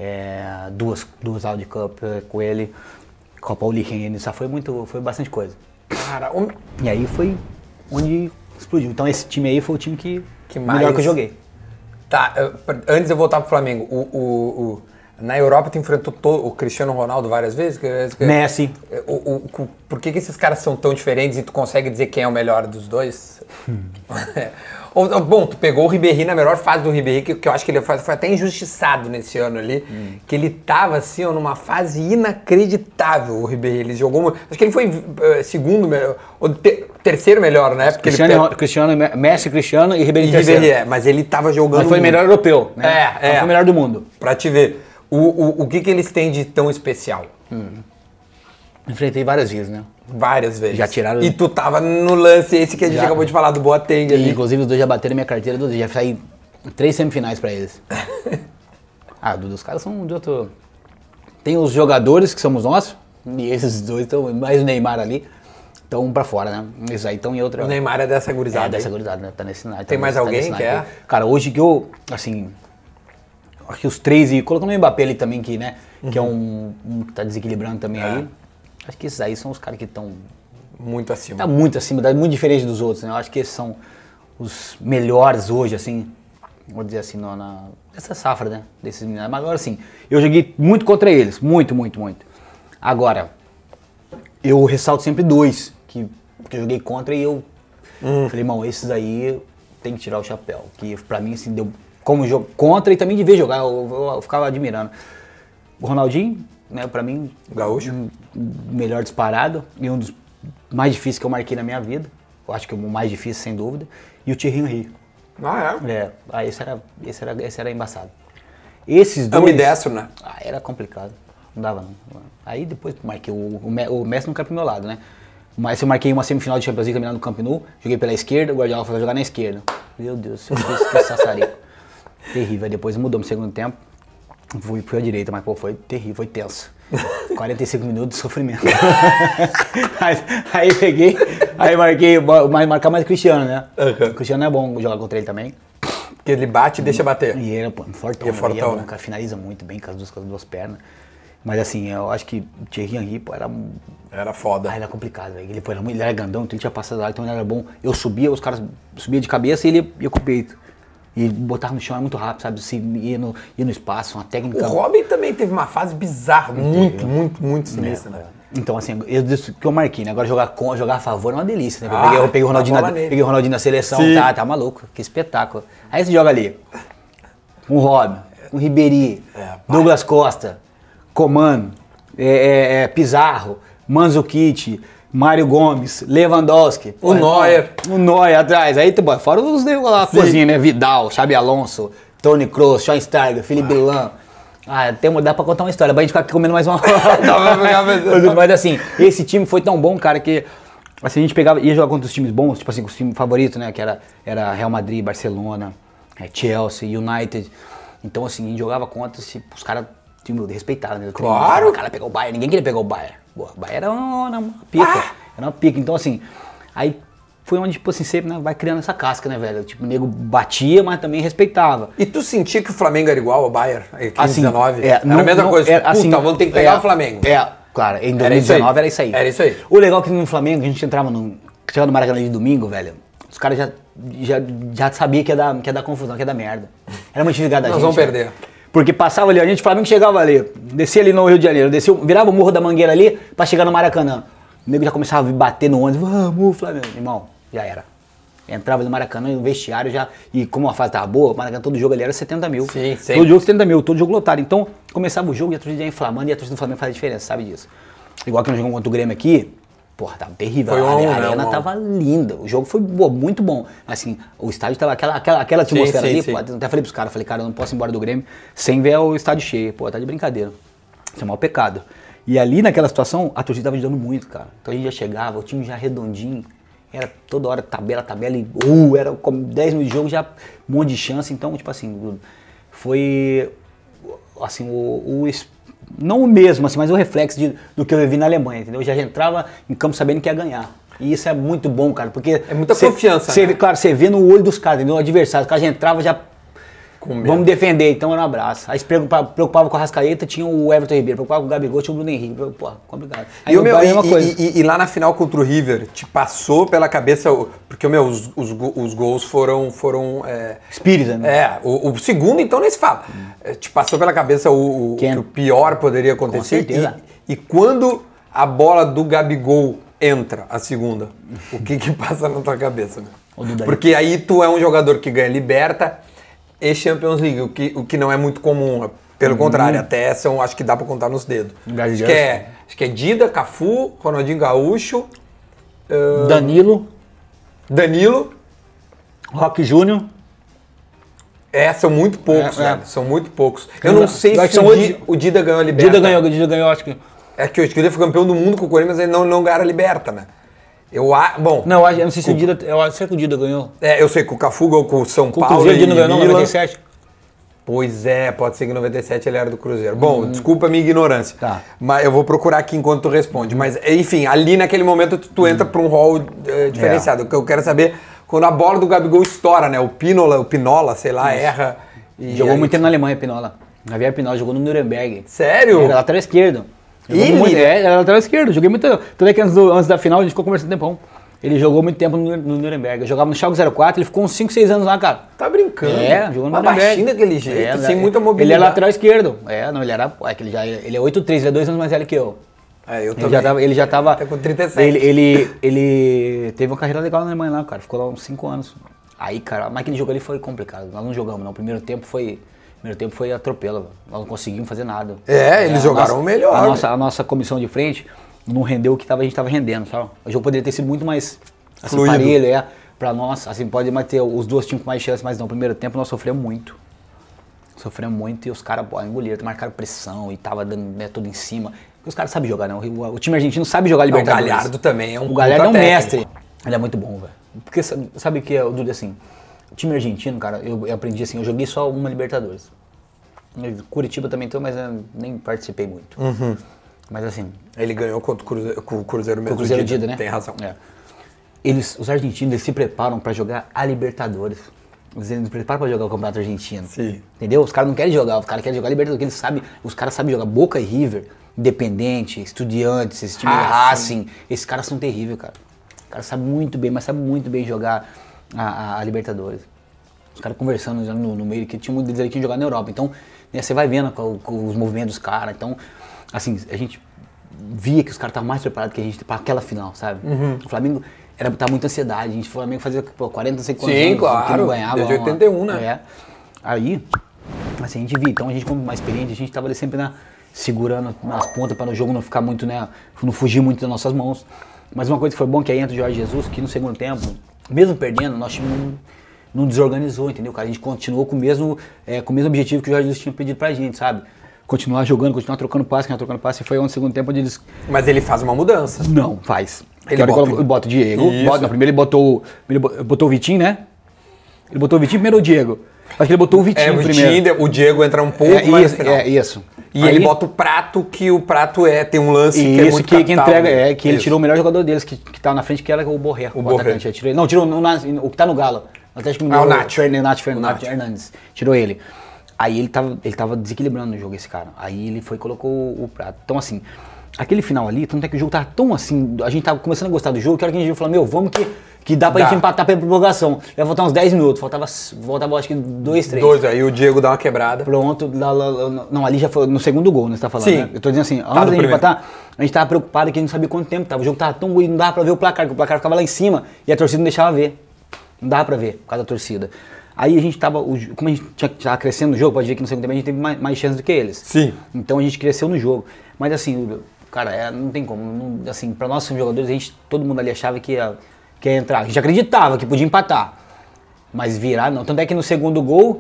2 Audi Cup com ele, Copa Ulihen, só foi bastante coisa. Cara, E aí foi onde explodiu. Então esse time aí foi o time que mais... melhor que eu joguei. Tá, antes de eu voltar pro Flamengo, na Europa tu enfrentou o Cristiano Ronaldo várias vezes? Messi. Por que esses caras são tão diferentes e tu consegue dizer quem é o melhor dos dois? Bom, tu pegou o Ribéry na melhor fase do Ribéry, que eu acho que ele foi até injustiçado nesse ano ali, que ele tava assim, ó, numa fase inacreditável, o Ribéry. Ele jogou, acho que ele foi segundo melhor, ou terceiro melhor, né? Porque Messi, Cristiano e Ribéry terceiro. Mas ele tava jogando... Mas foi o melhor europeu, né? Foi o melhor do mundo. Pra te ver, o que eles têm de tão especial? Enfrentei várias vezes, né? Várias vezes. Já tiraram... E tu tava no lance esse que a gente acabou de falar, do Boateng ali. Inclusive os dois já bateram minha carteira, já saí 3 semifinais pra eles. Os caras são de outro... Tem os jogadores que somos nós, e esses dois estão, mais o Neymar ali, estão um pra fora, né? Esses aí estão em outra... O Neymar é dessa gurizada. Dessa gurizada, né? Tá nesse naipe. Tem mais alguém que é? Cara, hoje que eu, assim... Acho que os 3, e colocando o Mbappé ali também, que, né? Que é um que tá desequilibrando também aí. Acho que esses aí são os caras que estão... Muito acima. Tá muito acima, muito diferente dos outros, né? Eu acho que esses são os melhores hoje, assim, vou dizer assim, nessa safra, né? Desses meninos. Mas agora, assim, eu joguei muito contra eles, muito. Agora, eu ressalto sempre 2, que eu joguei contra e eu falei, irmão, esses aí tem que tirar o chapéu. Que pra mim, assim, deu como jogo contra e também de ver jogar, eu ficava admirando. O Ronaldinho, né, pra mim, gaúcho, melhor disparado e um dos mais difíceis que eu marquei na minha vida. Eu acho que o mais difícil, sem dúvida. E o Thierry Henry. Esse era embaçado. Esses dois... Ambidestro, né? Era complicado. Não dava, não. Aí depois marquei o Messi não caiu pro meu lado, né? Mas eu marquei uma semifinal de Champions League caminhando no Camp Nou, joguei pela esquerda, o Guardiola foi jogar na esquerda. Meu Deus, eu fiz que sassarico. Terrível. Aí depois mudou no segundo tempo. Fui à direita, mas pô, foi terrível, foi tenso. 45 minutos de sofrimento. aí peguei, aí marquei, marcar mais o Cristiano, né? O Cristiano é bom jogar contra ele também. Porque ele bate e deixa bater. E ele é fortão, fortão, né? O cara finaliza muito bem com as duas pernas. Mas assim, eu acho que o Thierry Henry, pô, era foda. Era complicado, velho. Ele era grandão, então ele tinha passado lá, então ele era bom. Eu subia, os caras subiam de cabeça e ele ia com o peito. E botar no chão é muito rápido, sabe? Se ia no espaço, uma técnica... O Robin também teve uma fase bizarra, muito sinistra, né? Então, assim, que eu marquei, né? Agora jogar a favor é uma delícia, né? Eu peguei o Ronaldinho na seleção, tá maluco, que espetáculo. Aí você joga ali, com o Robin, com o Ribéry, Douglas Costa, Coman, Pizarro, Mandzukic, Mário Gomes, Lewandowski, o Neuer atrás, aí fora os lá, a cozinha, né? Vidal, Xabi Alonso, Toni Kroos, Schweinsteiger, Philippe Lahm. Dá pra contar uma história, pra gente ficar aqui comendo mais uma hora. Mas assim, esse time foi tão bom, cara, que assim, a gente ia jogar contra os times bons, tipo assim, os times favoritos, né? Que era Real Madrid, Barcelona, Chelsea, United. Então assim, a gente jogava contra, os caras respeitavam, né? Claro! O cara pegou o Bayern, ninguém queria pegar o Bayern. O Bayern era uma pica, era uma pica. Então assim, aí foi onde, tipo assim, sempre, né, vai criando essa casca, né, velho? Tipo, o nego batia, mas também respeitava. E tu sentia que o Flamengo era igual ao Bayern, em 2019? Era a mesma coisa, assim, vamos ter que pegar o Flamengo. Claro, em 2019 era isso aí. Era isso aí. O legal é que no Flamengo, a gente chegava no Maracanã de domingo, velho, os caras já sabiam que ia dar confusão, que ia dar merda. Era muito difícil da gente. Nós vamos perder. Porque passava ali, o Flamengo chegava ali, descia ali no Rio de Janeiro, virava o Morro da Mangueira ali pra chegar no Maracanã. O nego já começava a bater no ônibus, vamos, Flamengo. Irmão, já era. Entrava no Maracanã, no vestiário já, e como a fase tava boa, o Maracanã, todo jogo ali era 70 mil. Sim. Todo jogo 70 mil, todo jogo lotado. Então, começava o jogo e a torcida ia inflamando e a torcida do Flamengo faz a diferença, sabe disso? Igual que nós jogamos contra o Grêmio aqui, porra, tava terrível. A arena tava linda, o jogo foi muito bom. Assim, o estádio tava aquela atmosfera ali, pô, até falei pros caras, eu não posso ir embora do Grêmio sem ver o estádio cheio, pô, tá de brincadeira. Isso é um mau pecado. E ali naquela situação, a torcida tava ajudando muito, cara. Então a gente já chegava, o time já redondinho, era toda hora tabela, e era como 10 minutos de jogo, já um monte de chance. Então, tipo assim, foi assim, não o mesmo, assim, mas o reflexo do que eu vivi na Alemanha, entendeu? Eu já entrava em campo sabendo que ia ganhar. E isso é muito bom, cara, porque... É muita confiança, né? Claro, você vê no olho dos caras, entendeu? O adversário, os caras já entravam, já... Vamos defender, então era um abraço. Aí se preocupava com a Arrascaeta, tinha o Everton Ribeiro, preocupava com o Gabigol, tinha o Bruno Henrique. Pô, complicado. Aí E lá na final contra o River, te passou pela cabeça, porque os gols foram Espírita, né? O segundo então nem se fala. Te passou pela cabeça que o pior poderia acontecer. Com certeza. E quando a bola do Gabigol entra, a segunda, o que passa na tua cabeça? Né? Porque aí tu é um jogador que ganha Liberta e Champions League, o que não é muito comum. Pelo contrário, até acho que dá pra contar nos dedos. Acho que é Dida, Cafu, Ronaldinho Gaúcho, Danilo, Roque Júnior. São muito poucos, velho. São muito poucos. Eu não sei se o Dida ganhou a Liberta. Dida ganhou, acho que... É que o Dida foi campeão do mundo com o Corinthians, mas ele não ganhou a Liberta, né? Não, eu não sei se o Dida... Será que o Dida ganhou? Eu sei que o Cafu ganhou com o São Paulo. O Cruzeiro, o Dida ganhou, não, 97? Pois é, pode ser que em 97 ele era do Cruzeiro. Bom, desculpa a minha ignorância. Tá. Mas eu vou procurar aqui enquanto tu responde. Mas, enfim, ali naquele momento tu entra pra um rol diferenciado. O que eu quero saber, quando a bola do Gabigol estoura, né? O Pinola, sei lá, erra. Jogou muito tempo na Alemanha, Pinola. Javier Pinola jogou no Nuremberg. Sério? Era lateral esquerdo. Era lateral esquerdo. Joguei muito tempo. Tanto é que antes da final a gente ficou conversando um tempão. Ele jogou muito tempo no Nuremberg. Eu jogava no Schalke 04, ele ficou uns 5, 6 anos lá, cara. Tá brincando? Jogou no Nuremberg. Baixinho daquele jeito, sem muita mobilidade. Ele é lateral esquerdo. Ele era... ele é 8'3", ele é 2 anos mais velho que eu. Eu também. Ele já tava... Até com 37. Ele teve uma carreira legal na Alemanha lá, cara. Ficou lá uns 5 anos. Aí, cara, mas aquele jogo ali foi complicado. Nós não jogamos, não. O primeiro tempo foi atropelo. Nós não conseguimos fazer nada. Eles jogaram melhor. A nossa comissão de frente não rendeu o que a gente estava rendendo, sabe? O jogo poderia ter sido muito mais fluido. Parelho, pra nós. Assim, pode mais ter os dois times com mais chance, mas no primeiro tempo nós sofremos muito. E os caras engoliram, marcaram pressão e tava dando tudo em cima. Os caras sabem jogar, né? O time argentino sabe jogar Libertadores. O Galhardo também é um Galhardo é um mestre. Ele é muito bom, velho. Porque sabe o que é, Dudu, assim, o time argentino, cara, eu aprendi assim, eu joguei só uma Libertadores. Curitiba também tô, mas eu nem participei muito. Mas assim... Ele ganhou contra o Cruzeiro mesmo. O Cruzeiro Dida, né? Tem razão. Os argentinos, eles se preparam pra jogar a Libertadores. Eles se preparam pra jogar o Campeonato Argentino. Sim. Entendeu? Os caras não querem jogar, os caras querem jogar a Libertadores, porque os caras sabem jogar Boca e River, Independente, Estudiantes, esse time Racing. Esses caras são terríveis, cara. Os caras sabem muito bem, mas sabem muito bem jogar a Libertadores. Os caras conversando já no meio, que tinha muito deles ali que jogar na Europa. Então, né, você vai vendo com os movimentos dos caras. Então, assim, a gente via que os caras estavam mais preparados que a gente para aquela final, sabe? O Flamengo tava muita ansiedade. O Flamengo fazia 40, 50 anos claro, que não ganhava. Desde 81, né? Aí, assim, a gente via. Então, a gente, como mais experiente, a gente tava ali sempre segurando nas pontas para o jogo não ficar muito, né? Não fugir muito das nossas mãos. Mas uma coisa que foi bom que aí entra o Jorge Jesus, que no segundo tempo, mesmo perdendo, nosso time não desorganizou, entendeu, cara? A gente continuou com o mesmo objetivo que o Jorge Jesus tinha pedido pra gente, sabe? Continuar jogando, continuar trocando passe, e foi no segundo tempo onde eles... Mas ele faz uma mudança. Não, faz. Ele bota o Diego, primeiro ele botou o Vitinho, né? Ele botou o Vitinho, primeiro o Diego. Acho que ele botou o Vitinho primeiro. O Diego entra um pouco mais no final. Isso. E aí, ele bota o Prato, que o Prato tem um lance que é muito capital. Entrega, que ele tirou o melhor jogador deles, que tava na frente, que era o Borré. O atacante. Tirou o que tá no Galo. O Nath Fernandes. Tirou ele. Aí ele tava desequilibrando no jogo, esse cara. Aí ele foi e colocou o Prato. Então, assim, aquele final ali, tanto é que o jogo tava tão assim, a gente tava começando a gostar do jogo, que a hora que a gente falou, vamos que dá pra gente empatar pela prorrogação. Ia faltar uns 10 minutos, faltava acho que 2, 3. Aí o Diego dá uma quebrada. Pronto, não, ali já foi no segundo gol, né, você tá falando, sim. Né? Eu tô dizendo assim, antes da gente empatar, a gente tava preocupado que a gente não sabia quanto tempo tava. O jogo tava tão ruim, não dava pra ver o placar, porque o placar ficava lá em cima e a torcida não deixava ver. Não dava pra ver, por causa da torcida. Aí a gente tava, como a gente tava crescendo no jogo, pode ver que no segundo tempo a gente teve mais chance do que eles. Sim. Então a gente cresceu no jogo. Mas assim, cara, não tem como, assim, pra nós como jogadores, todo mundo ali achava que ia entrar. A gente acreditava que podia empatar, mas virar não. Tanto é que no segundo gol,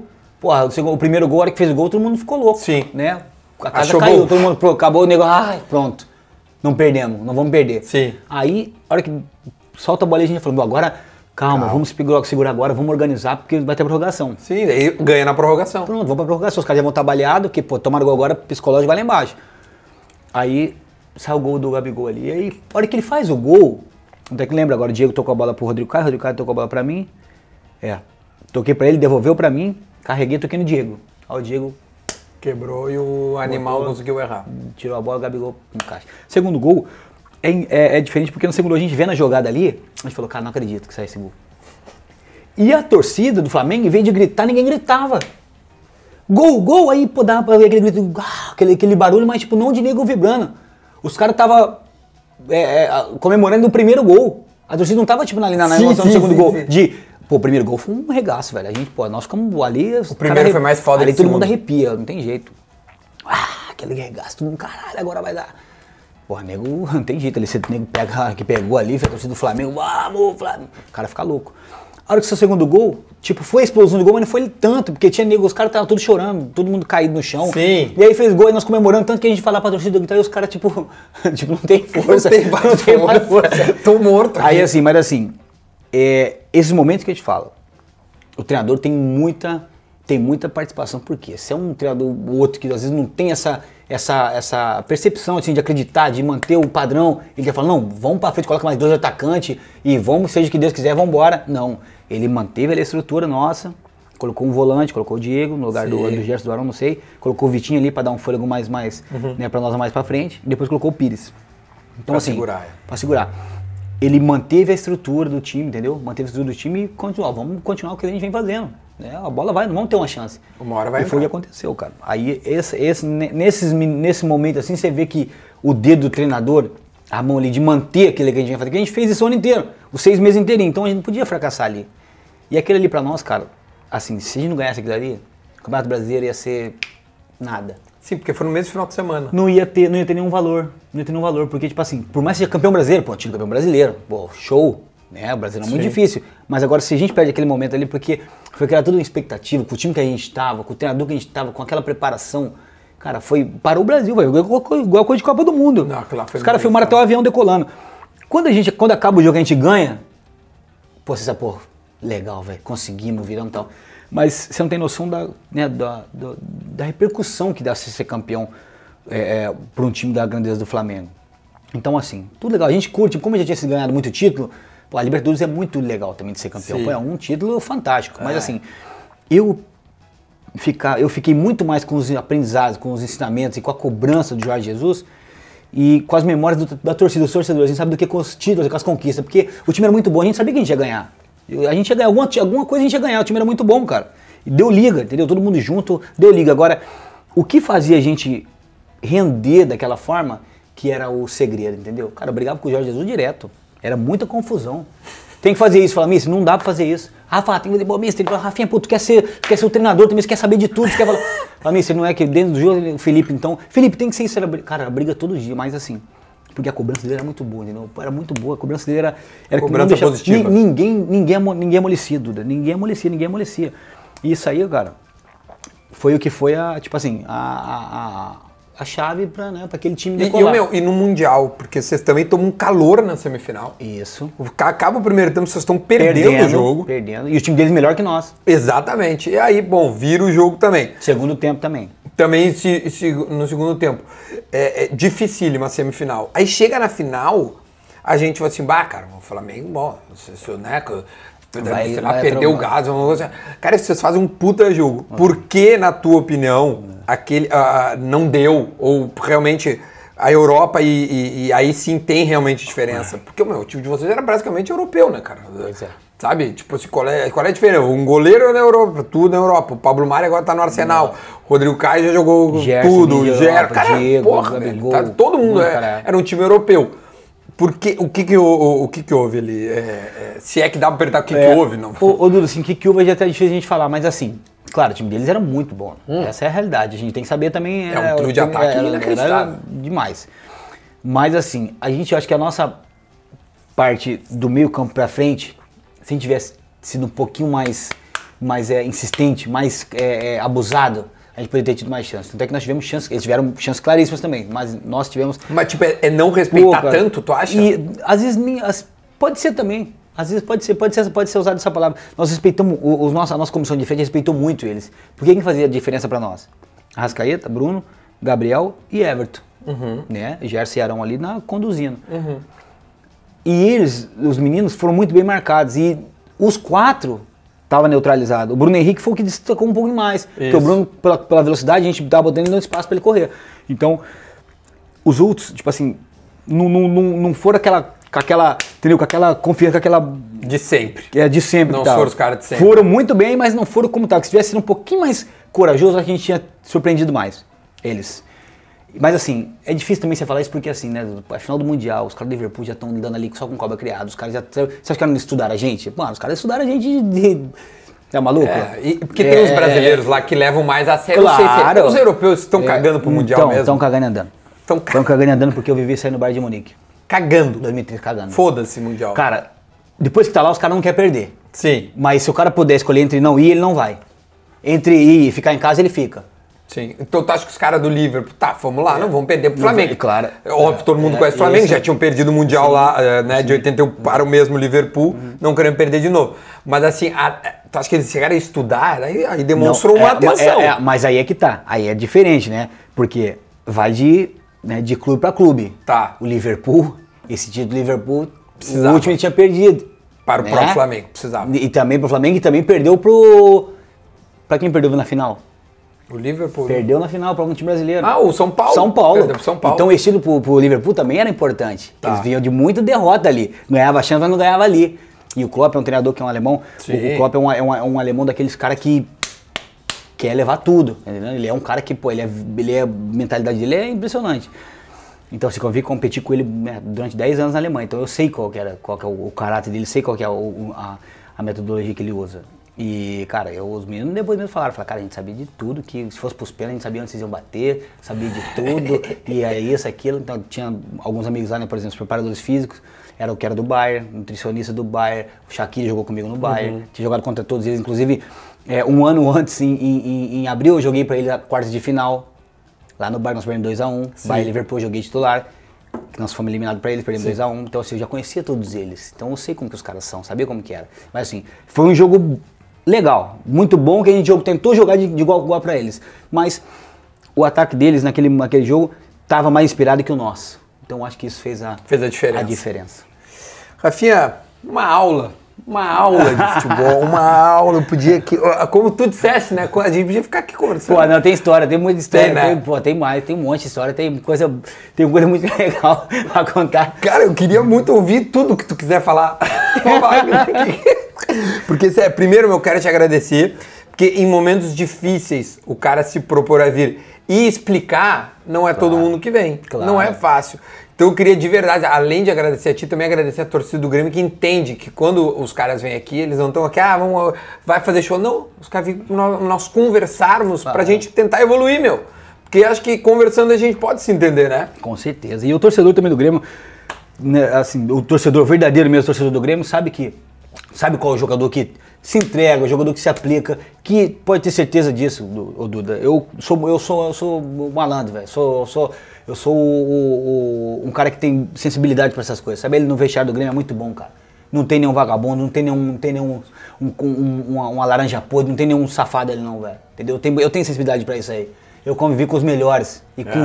o primeiro gol, a hora que fez o gol, todo mundo ficou louco. Sim. Né? A casa caiu, todo mundo acabou o negócio, pronto. Não perdemos, não vamos perder. Sim. Aí, a hora que solta a bola, a gente falou, agora, calma, vamos segurar agora, vamos organizar, porque vai ter prorrogação. Sim, daí ganha na prorrogação. Pronto, vamos pra prorrogação. Os caras já vão estar baleados, porque, tomaram gol agora, psicológico vai lá embaixo. Aí, sai o gol do Gabigol ali. E aí, a hora que ele faz o gol, Até que lembra agora, o Diego tocou a bola pro Rodrigo Caio tocou a bola pra mim. Toquei pra ele, devolveu pra mim, carreguei, toquei no Diego. Aí o Diego Quebrou e o animal conseguiu errar. tirou a bola, o Gabigol encaixa. Segundo gol é diferente porque no segundo gol a gente vê na jogada ali, a gente falou, cara, não acredito que sai esse gol. E a torcida do Flamengo, em vez de gritar, ninguém gritava. Gol, gol, aí pô, dava pra ver aquele grito, aquele barulho, mas tipo, não de nego vibrando. Os caras estavam comemorando o primeiro gol. A torcida não tava tipo ali na emoção do segundo gol. Pô, o primeiro gol foi um regaço, velho. A gente, pô, nós ficamos ali... O primeiro foi mais foda ali que o todo mundo segundo. arrepia, não tem jeito. Aquele regaço, todo mundo, caralho, agora vai dar. Pô, nego, não tem jeito ali. Você nego pega, que pegou ali, foi a torcida do Flamengo, vamos, Flamengo. O cara fica louco. A hora que seu segundo gol, tipo, foi a explosão do gol, mas não foi tanto, porque tinha nego, os caras estavam todos chorando, todo mundo caído no chão. Sim. E aí fez gol, e nós comemorando, tanto que a gente falava pra torcida gritar, e os caras, tipo, não tem força. Não tem mais força. Tô morto aqui. Aí assim, mas assim, esses momentos que a gente fala, o treinador tem muita participação, porque se é um treinador ou outro que às vezes não tem essa percepção assim, de acreditar, de manter o padrão, ele já fala, não, vamos pra frente, coloca mais 2 atacantes e vamos, seja o que Deus quiser, vamos embora. Não, ele manteve ali a estrutura nossa, colocou um volante, colocou o Diego no lugar do Gerson do Arão, não sei, colocou o Vitinho ali pra dar um fôlego mais né, pra nós mais pra frente, e depois colocou o Pires. Então pra assim, segurar. Pra segurar. Ele manteve a estrutura do time, entendeu? Manteve a estrutura do time e continuou. Vamos continuar o que a gente vem fazendo. Né? A bola vai, não vamos ter uma chance. Uma hora vai E foi o que aconteceu, cara. Aí, nesse momento assim, você vê que o dedo do treinador, a mão ali de manter aquilo que a gente vem fazer, que a gente fez isso o ano inteiro, os 6 meses inteirinho, então a gente não podia fracassar ali. E aquele ali pra nós, cara, assim, se a gente não ganhasse aquilo ali, o Campeonato Brasileiro ia ser nada. Sim, porque foi no mesmo final de semana. Não ia ter nenhum valor. Não ia ter nenhum valor, porque, tipo assim, por mais que seja campeão brasileiro, pô, time campeão brasileiro, pô, show, né? O Brasil é muito difícil. Mas agora, se a gente perde aquele momento ali, porque foi criada toda uma expectativa, com o time que a gente tava, com o treinador que a gente tava, com aquela preparação, cara, parou o Brasil, velho, igual a coisa de Copa do Mundo. Não, aquilo lá foi os caras muito filmaram até o avião decolando. Quando acaba o jogo e a gente ganha, pô, você sabe, pô, legal, velho, conseguimos, viramos e tal. Mas você não tem noção da repercussão que dá se ser campeão para um time da grandeza do Flamengo. Então, assim, tudo legal. A gente curte, como a gente já tinha ganhado muito título, pô, a Libertadores é muito legal também de ser campeão. Pô, é um título fantástico. Mas, assim, eu fiquei muito mais com os aprendizados, com os ensinamentos e com a cobrança do Jorge Jesus e com as memórias da torcida, dos torcedores. A gente sabe do que com os títulos, com as conquistas, porque o time era muito bom, a gente sabia que a gente ia ganhar. A gente ia ganhar, alguma coisa a gente ia ganhar, o time era muito bom, cara. E deu liga, entendeu? Todo mundo junto, deu liga. Agora, o que fazia a gente render daquela forma, que era o segredo, entendeu? Cara, eu brigava com o Jorge Jesus direto. Era muita confusão. Tem que fazer isso. Fala, Mister, não dá pra fazer isso. Rafa, tem que fazer, Mister, Rafinha, pô, tu quer ser o treinador também, você quer saber de tudo, você quer falar. Fala, Mister, não é que dentro do jogo, o Felipe, então. Felipe, tem que ser isso. Cara, a briga todo dia, mas assim. Porque a cobrança dele era muito boa, entendeu? Era muito boa, a cobrança dele era cobrança positiva. Ninguém amolecia, Duda. Ninguém amolecia. E isso aí, cara, foi o que foi tipo assim, a chave pra aquele time decolar. E no Mundial, porque vocês também tomam um calor na semifinal. Isso. Acaba o primeiro tempo, vocês estão perdendo o jogo. Perdendo. E o time deles melhor que nós. Exatamente. E aí, bom, vira o jogo também. Segundo tempo também. Também no segundo tempo. É dificílima a semifinal. Aí chega na final, a gente fala assim, cara, o Flamengo, bom, né, sei lá, perdeu o gás. Cara, vocês fazem um puta jogo. Por que, na tua opinião, aquele não deu? Ou realmente a Europa e aí sim tem realmente diferença? Porque o time de vocês era basicamente europeu, né, cara? Pois é. Sabe? Tipo assim, qual é a diferença? Um goleiro na Europa, tudo na Europa. O Pablo Mari agora tá no Arsenal. O Rodrigo Caio já jogou tudo. Gerson, cara, Diego, porra, Gabigol, velho, todo mundo era um time europeu. Porque o que houve ali? Se é que dá pra perguntar o que houve, não? Ô Dudu, assim, o que houve é até difícil a gente falar, mas assim, claro, o time deles era muito bom. Essa é a realidade. A gente tem que saber também. É um trio de ataque inacreditável. Era demais. Mas assim, eu acho que a nossa parte do meio campo pra frente, se a gente tivesse sido um pouquinho mais insistente, mais abusado, a gente poderia ter tido mais chance. Tanto é que nós tivemos chances, eles tiveram chances claríssimas também, mas nós tivemos... Mas tipo, não respeitar tanto, tu acha? E às vezes, pode ser também, às vezes pode ser usada essa palavra. Nós respeitamos, a nossa comissão de frente respeitou muito eles. Porque quem fazia a diferença pra nós? Arrascaeta, Bruno, Gabriel e Everton. Né? Gerson e Arão ali conduzindo. E eles, os meninos, foram muito bem marcados. E os 4 estavam neutralizados. O Bruno Henrique foi o que destacou um pouco mais. Porque o Bruno, pela velocidade, a gente estava botando ele no espaço para ele correr. Então, os outros, tipo assim, não foram entendeu? Com aquela confiança, com aquela... De sempre. De sempre. Não foram os caras de sempre. Foram muito bem, mas não foram como tal. Se tivesse sido um pouquinho mais corajoso, a gente tinha surpreendido mais eles. Mas assim, é difícil também você falar isso porque assim, né, a final do Mundial, os caras do Liverpool já estão lidando ali só com cobra criada, os caras já... Você acha que não estudaram a gente? Mano, os caras estudaram a gente É maluco? Porque tem os brasileiros lá que levam mais a sério. Claro. Os europeus estão cagando pro Mundial mesmo? Estão cagando e andando. Estão cagando e andando porque eu vivi saindo no Bayern de Munique. Cagando? 2013, cagando. Foda-se Mundial. Cara, depois que tá lá, os caras não querem perder. Sim. Mas se o cara puder escolher entre não ir, ele não vai. Entre ir e ficar em casa, ele fica. Sim. Então tu acha que os caras do Liverpool, vamos lá, não vamos perder pro Flamengo. Claro. Óbvio, todo mundo conhece o Flamengo, já tinham perdido o Mundial lá, né, de 81 para o mesmo Liverpool, não querendo perder de novo. Mas assim, tu acha que eles chegaram a estudar, aí demonstrou uma atenção. Mas aí é que tá, aí é diferente, né? Porque vai de clube pra clube. Tá. O Liverpool, esse título do Liverpool, precisava. O último ele tinha perdido. Para o próprio Flamengo, precisava. E também pro Flamengo, e também perdeu pra quem perdeu na final? O Liverpool. Perdeu na final para um time brasileiro. O São Paulo. São Paulo. Perdeu pro São Paulo. Então o estilo pro Liverpool também era importante. Tá. Eles vinham de muita derrota ali. Ganhava a chance, mas não ganhava ali. E o Klopp é um treinador que é um alemão. Sim. O Klopp é um alemão daqueles caras que quer levar tudo. Entendeu? Ele é um cara que, a mentalidade dele é impressionante. Então, assim, eu vi competir com ele durante 10 anos na Alemanha. Então eu sei qual que é o caráter dele, sei qual que é a metodologia que ele usa. E, cara, os meninos depois mesmo falaram, cara, a gente sabia de tudo, que se fosse pros pênaltis, a gente sabia onde vocês iam bater, sabia de tudo, e é isso, aquilo. Então, tinha alguns amigos lá, né, por exemplo, os preparadores físicos, era o que era do Bayern, nutricionista do Bayern, o Shaqiri jogou comigo no Bayern, tinha jogado contra todos eles, inclusive, um ano antes, em abril, eu joguei pra ele a quarta de final, lá no Bayern, nós perdemos 2-1, Bayern e Liverpool, eu joguei titular, que nós fomos eliminados pra eles, perdemos 2-1, então assim, eu já conhecia todos eles, então eu sei como que os caras são, sabia como que era, mas assim, foi um jogo legal, muito bom, que a gente tentou jogar de igual a igual pra eles. Mas o ataque deles naquele jogo estava mais inspirado que o nosso. Então acho que isso fez a diferença. Rafinha, uma aula de futebol, uma aula, podia que, como tu disseste, né, a gente podia ficar aqui conversando. Pô, não, tem história, tem muita história, né? tem mais, tem um monte de história, tem coisa muito legal pra contar. Cara, eu queria muito ouvir tudo que tu quiser falar. Porque, primeiro, eu quero te agradecer, porque em momentos difíceis, o cara se propor a vir e explicar, não é todo mundo que vem. Claro. Não é fácil. Então eu queria de verdade, além de agradecer a ti, também agradecer a torcida do Grêmio, que entende que quando os caras vêm aqui, eles não estão aqui, vai fazer show. Não, os caras vêm nós conversarmos pra gente tentar evoluir, meu. Porque acho que conversando a gente pode se entender, né? Com certeza. E o torcedor também do Grêmio, né, assim, o torcedor verdadeiro mesmo, o torcedor do Grêmio, sabe qual é o jogador que se entrega, o jogador que se aplica, que pode ter certeza disso, Duda. Eu sou malandro, velho. Eu sou um cara que tem sensibilidade para essas coisas. Sabe, ele no vestiário do Grêmio é muito bom, cara. Não tem nenhum vagabundo, não tem nenhum uma laranja podre, não tem nenhum safado ali não, velho. Entendeu? Eu tenho sensibilidade para isso aí. Eu convivi com os melhores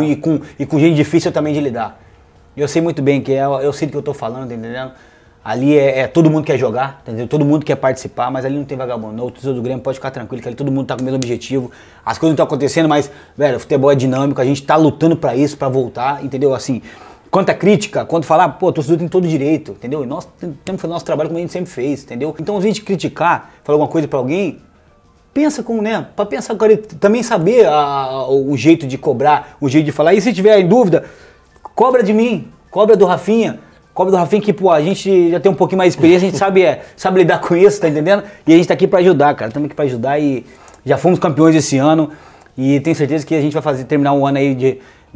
e com gente difícil também de lidar. Eu sei muito bem eu sei do que eu tô falando, tá entendendo? Ali todo mundo quer jogar, entendeu? Todo mundo quer participar, mas ali não tem vagabundo. No torcedor do Grêmio pode ficar tranquilo, que ali todo mundo tá com o mesmo objetivo. As coisas não estão acontecendo, mas, velho, o futebol é dinâmico, a gente tá lutando pra isso, pra voltar, entendeu? Assim, quanto a crítica, quando falar, o torcedor tem todo direito, entendeu? E nós temos que fazer nosso trabalho como a gente sempre fez, entendeu? Então, ao invés de criticar, falar alguma coisa pra alguém, pensa como, né? Pra pensar, também saber o jeito de cobrar, o jeito de falar. E se tiver em dúvida, cobra de mim, cobra do Rafinha. Cobra do Rafinha que, a gente já tem um pouquinho mais de experiência, a gente sabe lidar com isso, tá entendendo? E a gente tá aqui pra ajudar, cara. Estamos aqui pra ajudar e já fomos campeões esse ano. E tenho certeza que a gente vai terminar um ano aí de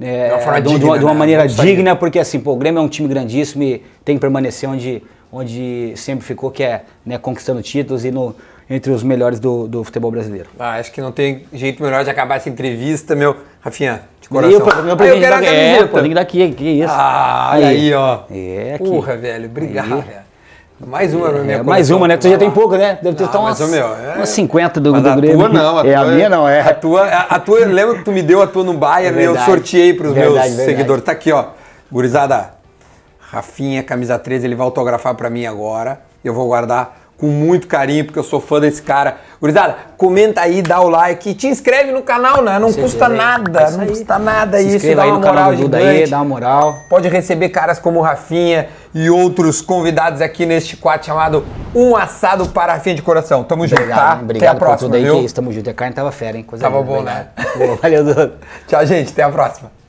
uma maneira digna, porque assim, o Grêmio é um time grandíssimo e tem que permanecer onde sempre ficou, que é, né, conquistando títulos e entre os melhores do futebol brasileiro. Acho que não tem jeito melhor de acabar essa entrevista, meu. Rafinha, de coração. Eu quero a camiseta. Tem que dar aqui, que isso. Olha aí, ó. Aqui. Porra, velho, obrigado, velho. Mais uma na minha coleção. Mais uma, né? Tu já tem pouco, né? Deve ter umas 50 do Grêmio. A tua não. A minha não, é. A tua, lembra que tu me deu a tua no Bayern e eu sorteei pros meus seguidores. Tá aqui, ó. Gurizada. Rafinha, camisa 13, ele vai autografar pra mim agora. Eu vou guardar com muito carinho, porque eu sou fã desse cara. Gurizada, comenta aí, dá o like, te inscreve no canal, né? Não custa nada, não custa nada isso, dá uma moral gigante. Dá uma moral. Pode receber caras como o Rafinha e outros convidados aqui neste quadro chamado Um Assado para Rafinha de Coração. Tamo junto, tá? Obrigado até a próxima, por tudo aí, viu? que estamos juntos. A carne tava fera, hein? Coisa Tava linda, bom, né? Valeu, Dudu. Tchau, gente. Até a próxima.